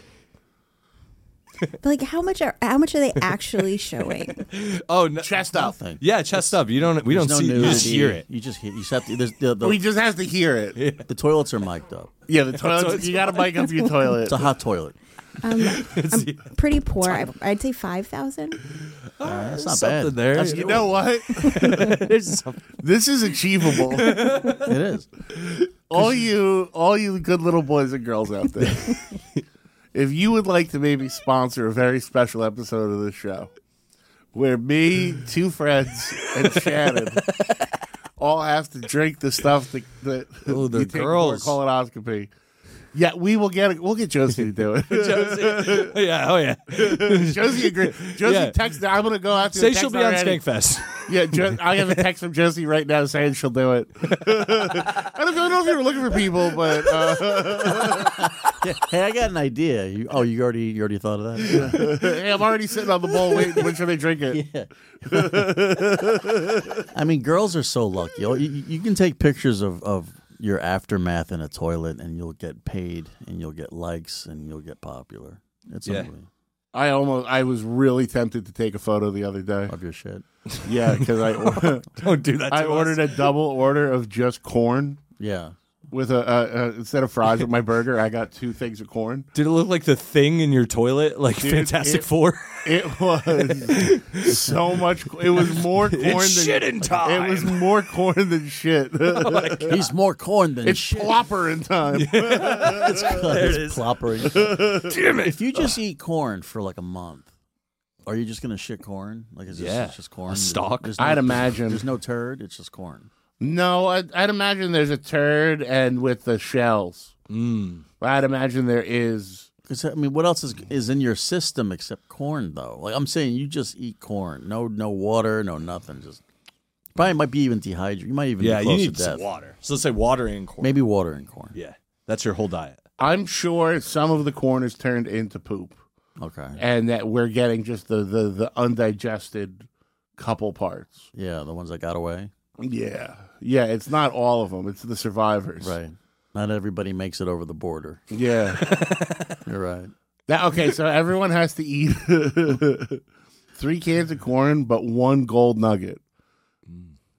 But like, how much are how much are they actually showing? Oh, no, Chest up. Nothing. yeah, chest up. You don't. We There's don't no see. You just nudity. hear it. You just hear. You just have to. There's, the, the, We just have to hear it. the toilets are mic'd up. Yeah, the toilet. You got to mic up your toilet. It's a hot toilet. Um, I'm pretty poor. I, I'd say five thousand. That's not Something bad. there. That's- You know what? There's some- This is achievable. It is. all you, all you good little boys and girls out there. If you would like to maybe sponsor a very special episode of this show, where me, two friends, and Shannon all have to drink the stuff that, that Oh, the you take girls. for a colonoscopy. Yeah, we will get it. We'll get Josie to do it. Josie. Yeah. Oh yeah. Josie agreed. Josie Yeah. texted. I'm going to go after. Say the she'll text be on already. Skankfest. Yeah, jo- I have a text from Josie right now saying she'll do it. I don't know if you were looking for people, but uh, Yeah. Hey, I got an idea. You, oh, you already you already thought of that? hey, I'm already sitting on the bowl waiting. When should I drink it? Yeah. I mean, girls are so lucky. You, you, you can take pictures of, of your aftermath in a toilet, and you'll get paid, and you'll get likes, and you'll get popular. It's Yeah. unbelievable. I almost, I was really tempted to take a photo the other day. Of your shit. Yeah, because I, or- Don't do that. To I us. ordered a double order of just corn Yeah. with a, a, a instead of fries with my burger, I got two things of corn. Did it look like the thing in your toilet, like Dude, Fantastic it- Four? It was so much. It was more corn than It's shitting time. It was more corn than shit. He's more corn than It's shit. plopper in time. It's, There it it's is. ploppering. Damn it. If you just eat corn for like a month, are you just gonna shit corn? Like, is this Yeah. it's just corn? A stalk? There's no, I'd imagine. There's no turd. It's just corn. No, I'd, I'd imagine there's a turd and with the shells. Mm. I'd imagine there is. Because I mean, what else is is in your system except corn, though? Like I'm saying, you just eat corn. No, no water, no nothing. Just probably might be even dehydrated. You might even Yeah, be you close need to some death. water. So let's say water and corn. Maybe water and corn. Yeah, that's your whole diet. I'm sure some of the corn is turned into poop, Okay. and that we're getting just the the, the undigested couple parts. Yeah, the ones that got away. Yeah, yeah. It's not all of them. It's the survivors. Right. Not everybody makes it over the border. Yeah. You're right. That okay. So everyone has to eat three cans of corn, but one gold nugget.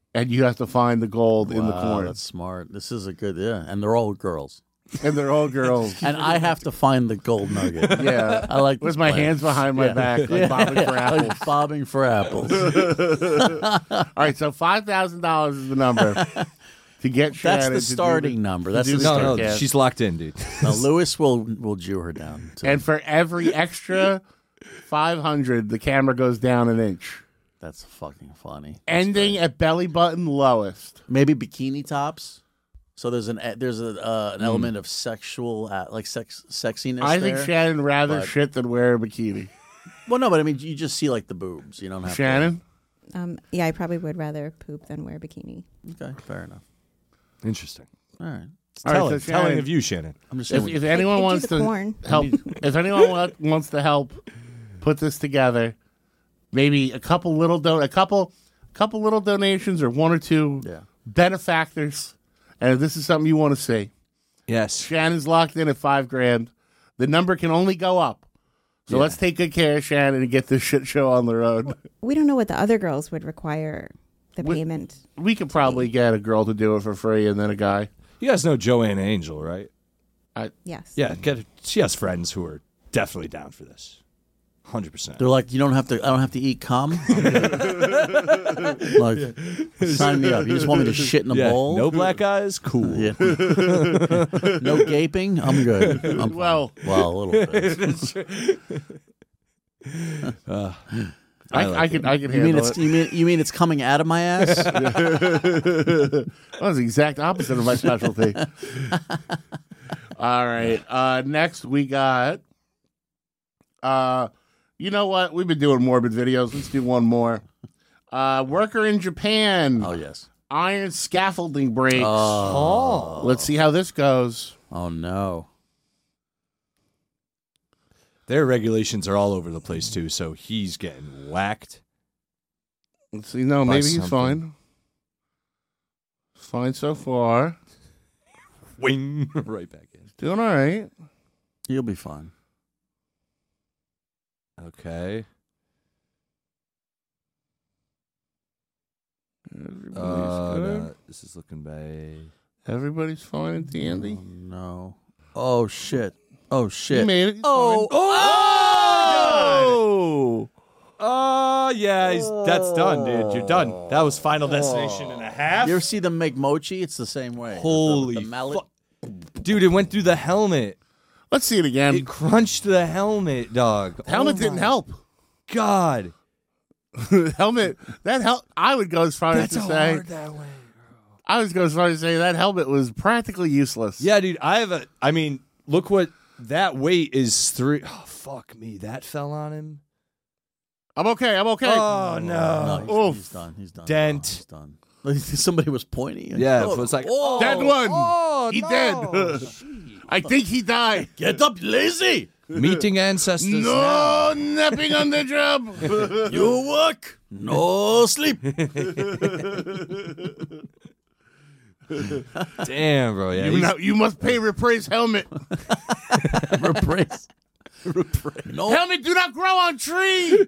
and you have to find the gold in the Wow, corn. that's smart. This is a good, yeah. And they're all girls. And they're all girls. And I have to find the gold nugget. Yeah. I like With this my plan. hands behind my Yeah. back, like Yeah. bobbing for apples. Like bobbing for apples. All right, so five thousand dollars is the number to get Shannon. That's to the do starting number. to That's do the the No, no, podcast. she's locked in, dude. Now, Lewis will will Jew her down. To, And for every extra five hundred, the camera goes down an inch, that's fucking funny. ending at belly button lowest. Maybe bikini tops. So there's an there's a uh, Hmm. an element of sexual uh, like sex sexiness. I think there. Shannon rather but- shit than wear a bikini. Well, no, but I mean you just see like the boobs. You don't have Shannon, Um, yeah, I probably would rather poop than wear a bikini. To, okay, fair enough. Interesting. All right. It's All right, telling, so telling Shannon- of you, Shannon. I'm just if, saying. if we- anyone I do wants the to corn. help, if anyone wa- wants to help put this together, maybe a couple little do- a couple, couple little donations or one or two yeah. benefactors. And if this is something you want to see, Yes. Shannon's locked in at five grand. The number can only go up. So Yeah. let's take good care of Shannon and get this shit show on the road. We don't know what the other girls would require the We- payment. We could probably get a girl to do it for free and then a guy. You guys know Joanna Angel, right? Yes. Yeah, get she has friends who are definitely down for this. one hundred percent. They're like, you don't have to. I don't have to eat cum. Like, sign me up. You just want me to shit in a Yeah, bowl? no black eyes? Cool. Yeah. No gaping. I'm good. I'm fine. Well- well, a little bit. Uh, I, I, like can I can You mean handle it's it. you mean you mean it's coming out of my ass? That was the exact opposite of my specialty. All right. Uh, next we got. Uh, you know what? We've been doing morbid videos. Let's do one more. Uh, worker in Japan. Oh yes. Iron scaffolding breaks. Oh. Let's see how this goes. Oh no. Their regulations are all over the place too, so he's getting whacked. Let's see. No, By maybe he's something. fine. Fine so far. Wing right back in. Doing all right. You'll be fine. Okay. Everybody's Uh, good. no, this is looking bad. Everybody's fine and dandy. Oh, no. Oh shit. Oh You shit. made it. He's Oh. fine. Oh! Oh, yeah, he's, that's done, dude. You're done. That was Final Destination and a half. You ever see them make mochi? It's the same way. Holy the, the mallet. fu- Dude, it went through the helmet. Let's see it again. It crunched the helmet, dog. Helmet Oh didn't my help. God. helmet. That help. I would go as far That's as so to say. hard that way. I would go as far as to say that helmet was practically useless. Yeah, dude, I have a, I mean, look what, that weight is three, oh, fuck me, that fell on him. I'm okay. I'm okay. Oh, No, no. he's, Oof. he's done. He's done. Dent. Oh, he's done. Somebody was pointing. Yeah, Oh, it was like, oh, Dead one. Oh, He no. dead. I think he died. Get up, lazy. Meeting ancestors now. No napping on the job. You work, no sleep. Damn, bro. Yeah, you, he's- know, you must pay reprise helmet. Repraise. No. Helmet do not grow on tree.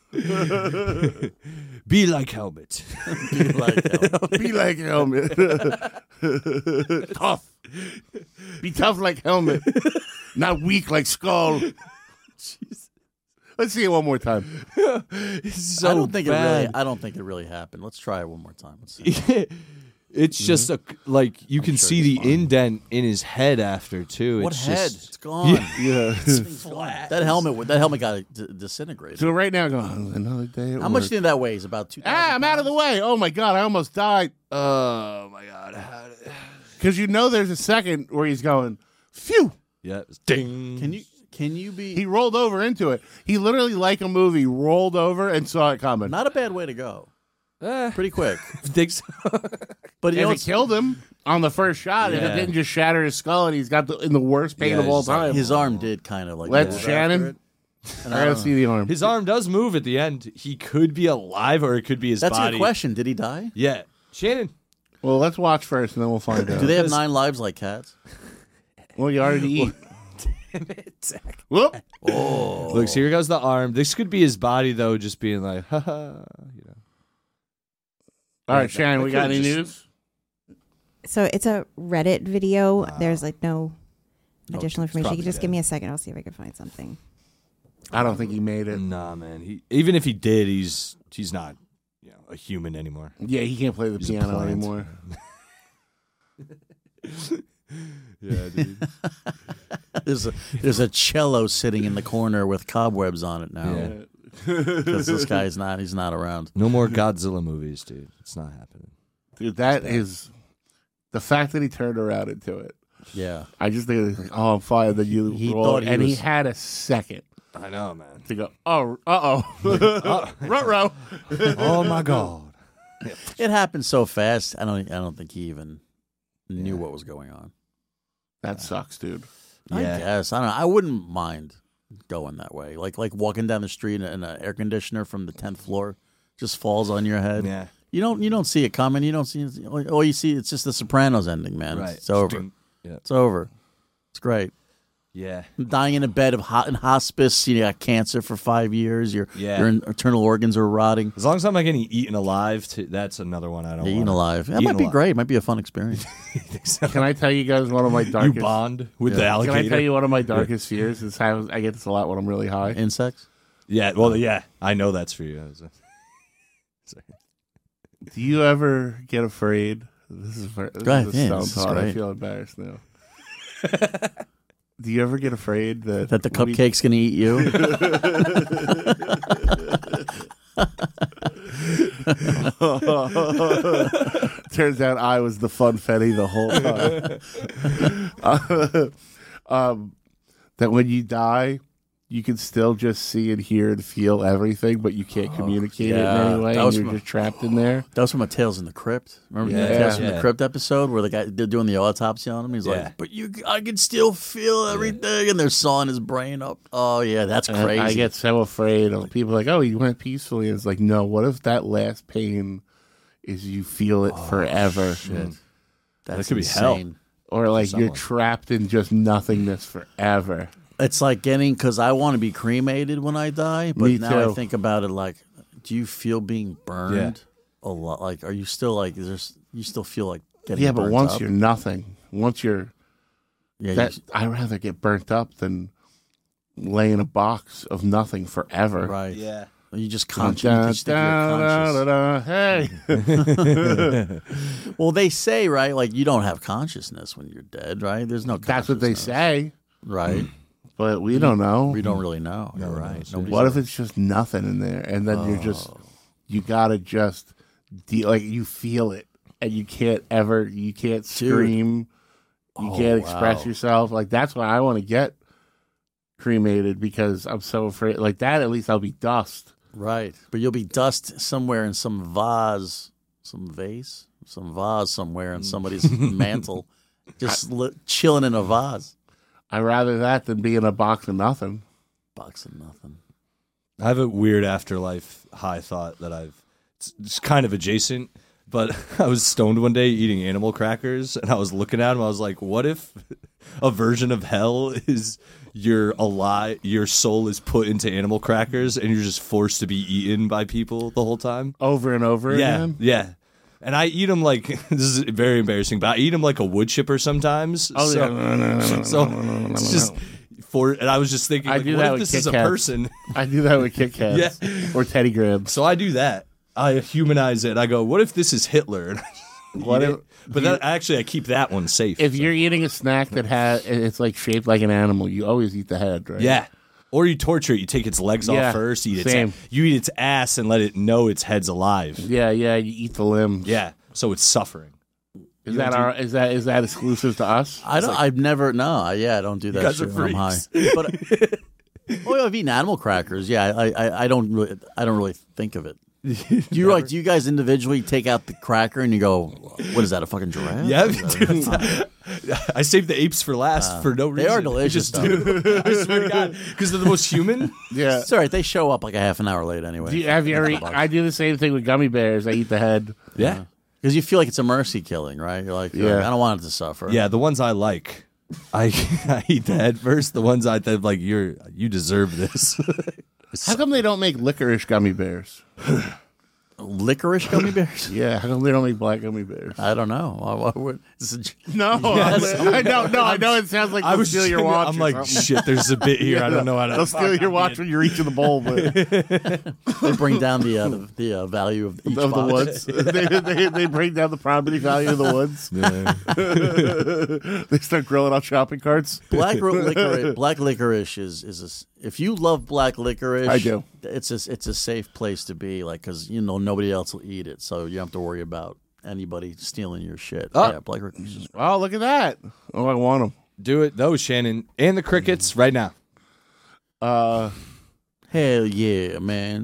be like helmet. Be like hell. Be like helmet. Tough. Be tough like helmet. Not weak like skull. Let's see it one more time. so I don't think bad. it really. I don't think it really happened. Let's try it one more time. Let's see. It's just a like you can sure see he's the fine. indent in his head after too. What it's head? Just, It's gone. Yeah, It's flat. That helmet. That helmet got d- disintegrated. So right now, go on, another day. At How much do work. you think that weighs? About two. Ah, I'm out of the way. Oh my god, I almost died. oh my god. How did- Because you know there's a second where he's going, phew. Yeah, it was ding. Can you? Can you be? He rolled over into it. He literally, like a movie, rolled over and saw it coming. Not a bad way to go. Eh, Pretty quick. think so. But you know, and it what's- killed him on the first shot, and Yeah. it didn't just shatter his skull, and he's got the, in the worst pain Yeah, of all it's like time. his arm did kind of like. Let's move after Shannon. it. And I I gotta don't see know. the arm. His arm does move at the end. He could be alive, or it could be his That's a body. good question. Did he die? Yeah, Shannon. Well, let's watch first, and then we'll find out. Do they have Because- nine lives like cats? Well, you already eat. Damn it, Zach. Whoop. Oh, Look, so here goes the arm. This could be his body, though, just being like, haha, you know. All right, Sharon, we got any news? So it's a Reddit video. Wow. There's like no additional it's information. You probably can just dead. give me a second. I'll see if I can find something. I don't think he made it. Nah, man. He even if he did, he's he's not you know a human anymore. Yeah, he can't play the He's a piano plant. anymore. Yeah, dude. There's a there's a cello sitting in the corner with cobwebs on it now. Yeah. Because this guy's not he's not around. No more Godzilla movies, dude. It's not happening. Dude, that is the fact that he turned around into it. Yeah. I just think, it's like, oh, I'm fine. Then you He roll, thought he and he was- had a second I know, man. to go. Oh, uh oh, ruh-roh. Oh my god. It happened so fast. I don't I don't think he even knew what was going on. That sucks, dude. I Yeah. guess. I don't know. I wouldn't mind going that way. Like like walking down the street and an air conditioner from the tenth floor just falls on your head. Yeah. You don't you don't see it coming. You don't see it. All you see it's just the Sopranos ending, man. Right. It's over. Yeah. It's over. It's great. Yeah. Dying in a bed of hot in hospice. You got cancer for five years. Your Yeah. your internal organs are rotting. As long as I'm not getting eaten alive, too, that's another one I don't Yeah, want. eating alive. That Eaten might be alive. great. It might be a fun experience. Can I tell you guys one of my You darkest? bond with Yeah. the Can alligator. I tell you one of my darkest fears? Is how I get this a lot when I'm really high. Insects. Yeah, well, yeah, I know that's for you. I was- Do you ever get afraid? This is for, this Go ahead. is a Yeah, stone this is thought. I great. feel embarrassed now. Do you ever get afraid that That the when we- cupcake's gonna eat you. Turns out I was the funfetti the whole time. um, that when you die, you can still just see and hear and feel everything, but you can't communicate it in yeah. any way. That And was you're from- just trapped in there. That was from a Tales in the Crypt. Remember the Yeah. Tales from Yeah. the Crypt episode where the guy they're doing the autopsy on him. He's Yeah. like, "But you, I can still feel everything," and they're sawing his brain up. Oh yeah, that's And crazy. I get so afraid of people like, oh, you went peacefully. And it's like, no, what if that last pain is you feel it forever? Shit. That's That could be hell. insane. Or like you're someone. trapped in just nothingness forever. It's like getting because I want to be cremated when I die, but Me now I too. think about it like, do you feel being burned a lot? Like, are you still like, is there? s- You still feel like getting Yeah, but burnt once up? you're nothing, once you're yeah, that, you, I'd rather get burnt up than lay in a box of nothing forever. right. Yeah. You just Dun, conscious. You dun, just think you're dun, conscious. dun, dun, hey, Well, they say right, like you don't have consciousness when you're dead, right? There's no. that's what they consciousness, say, right? but we don't know. We don't really know. You're right. Nobody's What if ever- it's just nothing in there, and then you're just you gotta just deal like you feel it, and you can't ever you can't scream, you Oh, can't express wow. yourself. Like that's why I want to get cremated because I'm so afraid. Like that, at least I'll be dust. right? But you'll be dust somewhere in some vase, some vase, some vase somewhere in somebody's mantle, just li- chilling in a vase. I'd rather that than be in a box of nothing. Box of nothing. I have a weird afterlife high thought that I've. It's, it's kind of adjacent, but I was stoned one day eating animal crackers, and I was looking at them. I was like, "What if a version of hell is you're alive, your soul is put into animal crackers, and you're just forced to be eaten by people the whole time?" Over and over Yeah, again. yeah. And I eat them like this is very embarrassing, but I eat them like a wood chipper sometimes. Oh, so, yeah. No, no, no, no, so no, no, no, it's no, just no. for. And I was just thinking, I like, do what that if with this Kit is a Kats. person? I do that with Kit Kats Yeah. or Teddy Gribs. So I do that. I humanize it. I go, what if this is Hitler? And I just What eat if- it. But then actually, I keep that one safe. If so. you're eating a snack that has it's like shaped like an animal, you always eat the head, right? yeah, or you torture it. You take its legs Yeah, off first. Eat its same. you eat its ass and let it know its head's alive. Yeah, yeah. You eat the limbs. Yeah, so it's suffering. Is that our? Is that is that exclusive to us? I don't. I've never. No. I- Yeah, I don't do that guys shit are when I'm high. freaks. But oh, yeah, I've eaten animal crackers. Yeah, I, I, I don't really. I don't really think of it. Do you like? Do you guys individually take out the cracker and you go, "What is that? A fucking giraffe?" Yeah, Is that- dude. I saved the apes for last for no reason. They are delicious, Just do. I swear to God, because they're the most human. Yeah. It's all right. They show up like a half an hour late anyway. Do you, have you ever? eat- I do the same thing with gummy bears. I eat the head. Yeah, Because you feel like it's a mercy killing, right? You're like, you're Yeah. like, I don't want it to suffer. yeah. The ones I like, I I eat the head first. The ones I think like you're you deserve this. How come they don't make licorice gummy bears? licorice gummy bears? Yeah, how come they don't make black gummy bears? I don't know. Why, why would, this is a- No, I'm- I know, no, I know. It sounds like I they'll was steal your thinking- watch. I'm or like, something. shit. There's a bit here. I don't know how to. They'll steal your watch when you reach in the bowl, but they bring down the uh, the, the uh, value of each of the box. woods. they, they, they bring down the property value of the woods. Yeah. They start grilling out shopping carts. Black ro- licorice, black licorice is is a s if you love black licorice, I do. It's a, it's a safe place to be, like because you know nobody else will eat it, so you don't have to worry about anybody stealing your shit. Oh. Yeah, black licorice. Is, Oh, look at that! Oh, I want them. Do it though, Shannon, and the crickets right now. Uh, hell yeah, man!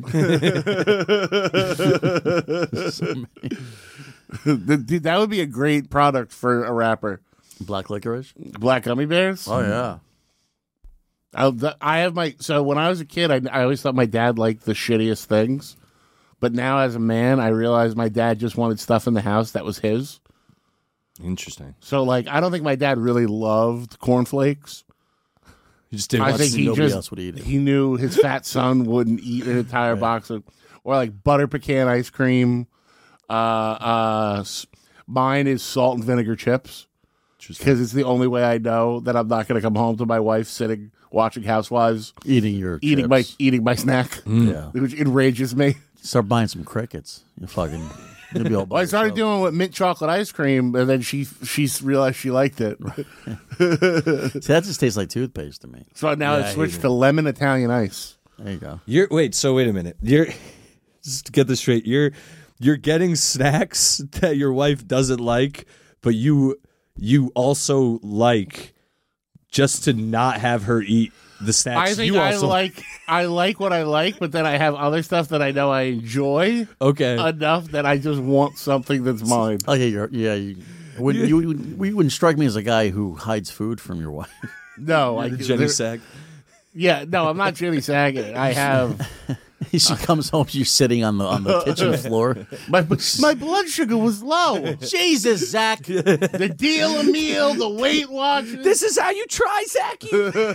dude, that would be a great product for a rapper. Black licorice. Black gummy bears. Oh yeah. I, th- I have my so when I was a kid, I, I always thought my dad liked the shittiest things, but now as a man, I realize my dad just wanted stuff in the house that was his. Interesting. So like, I don't think my dad really loved cornflakes. He just didn't. I want think to- he nobody just else would eat it. he knew his fat son wouldn't eat an entire box of, or like butter pecan ice cream. Uh, uh, s- mine is salt and vinegar chips. Because it's the only way I know that I'm not going to come home to my wife sitting watching Housewives, Eating your eating chips. my eating my snack, Yeah. which enrages me. Start buying some crickets. You fucking. You'll be all by Well, I started yourself. doing with mint chocolate ice cream, and then she she realized she liked it. See, that just tastes like toothpaste to me. So now Yeah, I I switched hate to lemon Italian ice. There you go. You're wait. So wait a minute. You're just to get this straight. You're you're getting snacks that your wife doesn't like, but you you also like just to not have her eat the snacks. I think you I also like I like what I like, but then I have other stuff that I know I enjoy Okay. enough that I just want something that's mine. Oh yeah, you're, yeah. You, would, you, you, you wouldn't strike me as a guy who hides food from your wife. No, I the Jenny there- Sack. Yeah, no, I'm not Jenny Saget. I have She comes home, you're sitting on the on the kitchen floor. my my blood sugar was low. Jesus, Zach. The deal a meal, the Weight Watchers. This is how you try, Zachy.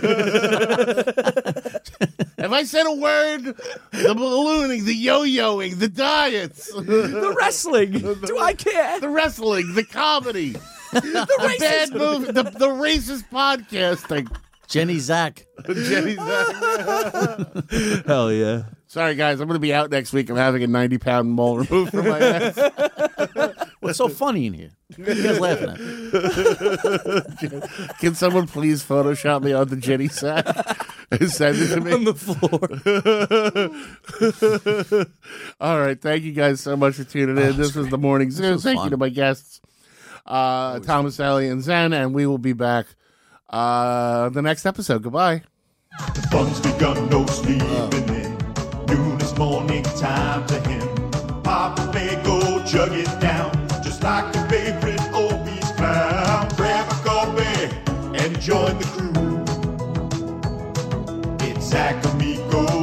If I said a word, the ballooning, the yo-yoing, the diets, the wrestling. Do I care? the wrestling, the comedy, the bad movie, the, the racist podcasting. Jenny Zach. Jenny Zach. Hell yeah. Sorry, guys, I'm going to be out next week. I'm having a ninety pound mole removed from my ass. What's so funny in here? What are you guys laughing at? Can someone please Photoshop me on the Jenny Sack and send it to me? On the floor. All right. Thank you guys so much for tuning in. This was the Morning Zoo. was Thank you fun. to my guests, uh, Thomas, Ellie, and Zen, and we will be back uh, the next episode. Goodbye. The fun's begun, no sleeping in. Noon is morning time to him. Papa May go chug it down, just like your favorite Obie's clown. Grab a coffee and join the crew. It's Zach Amico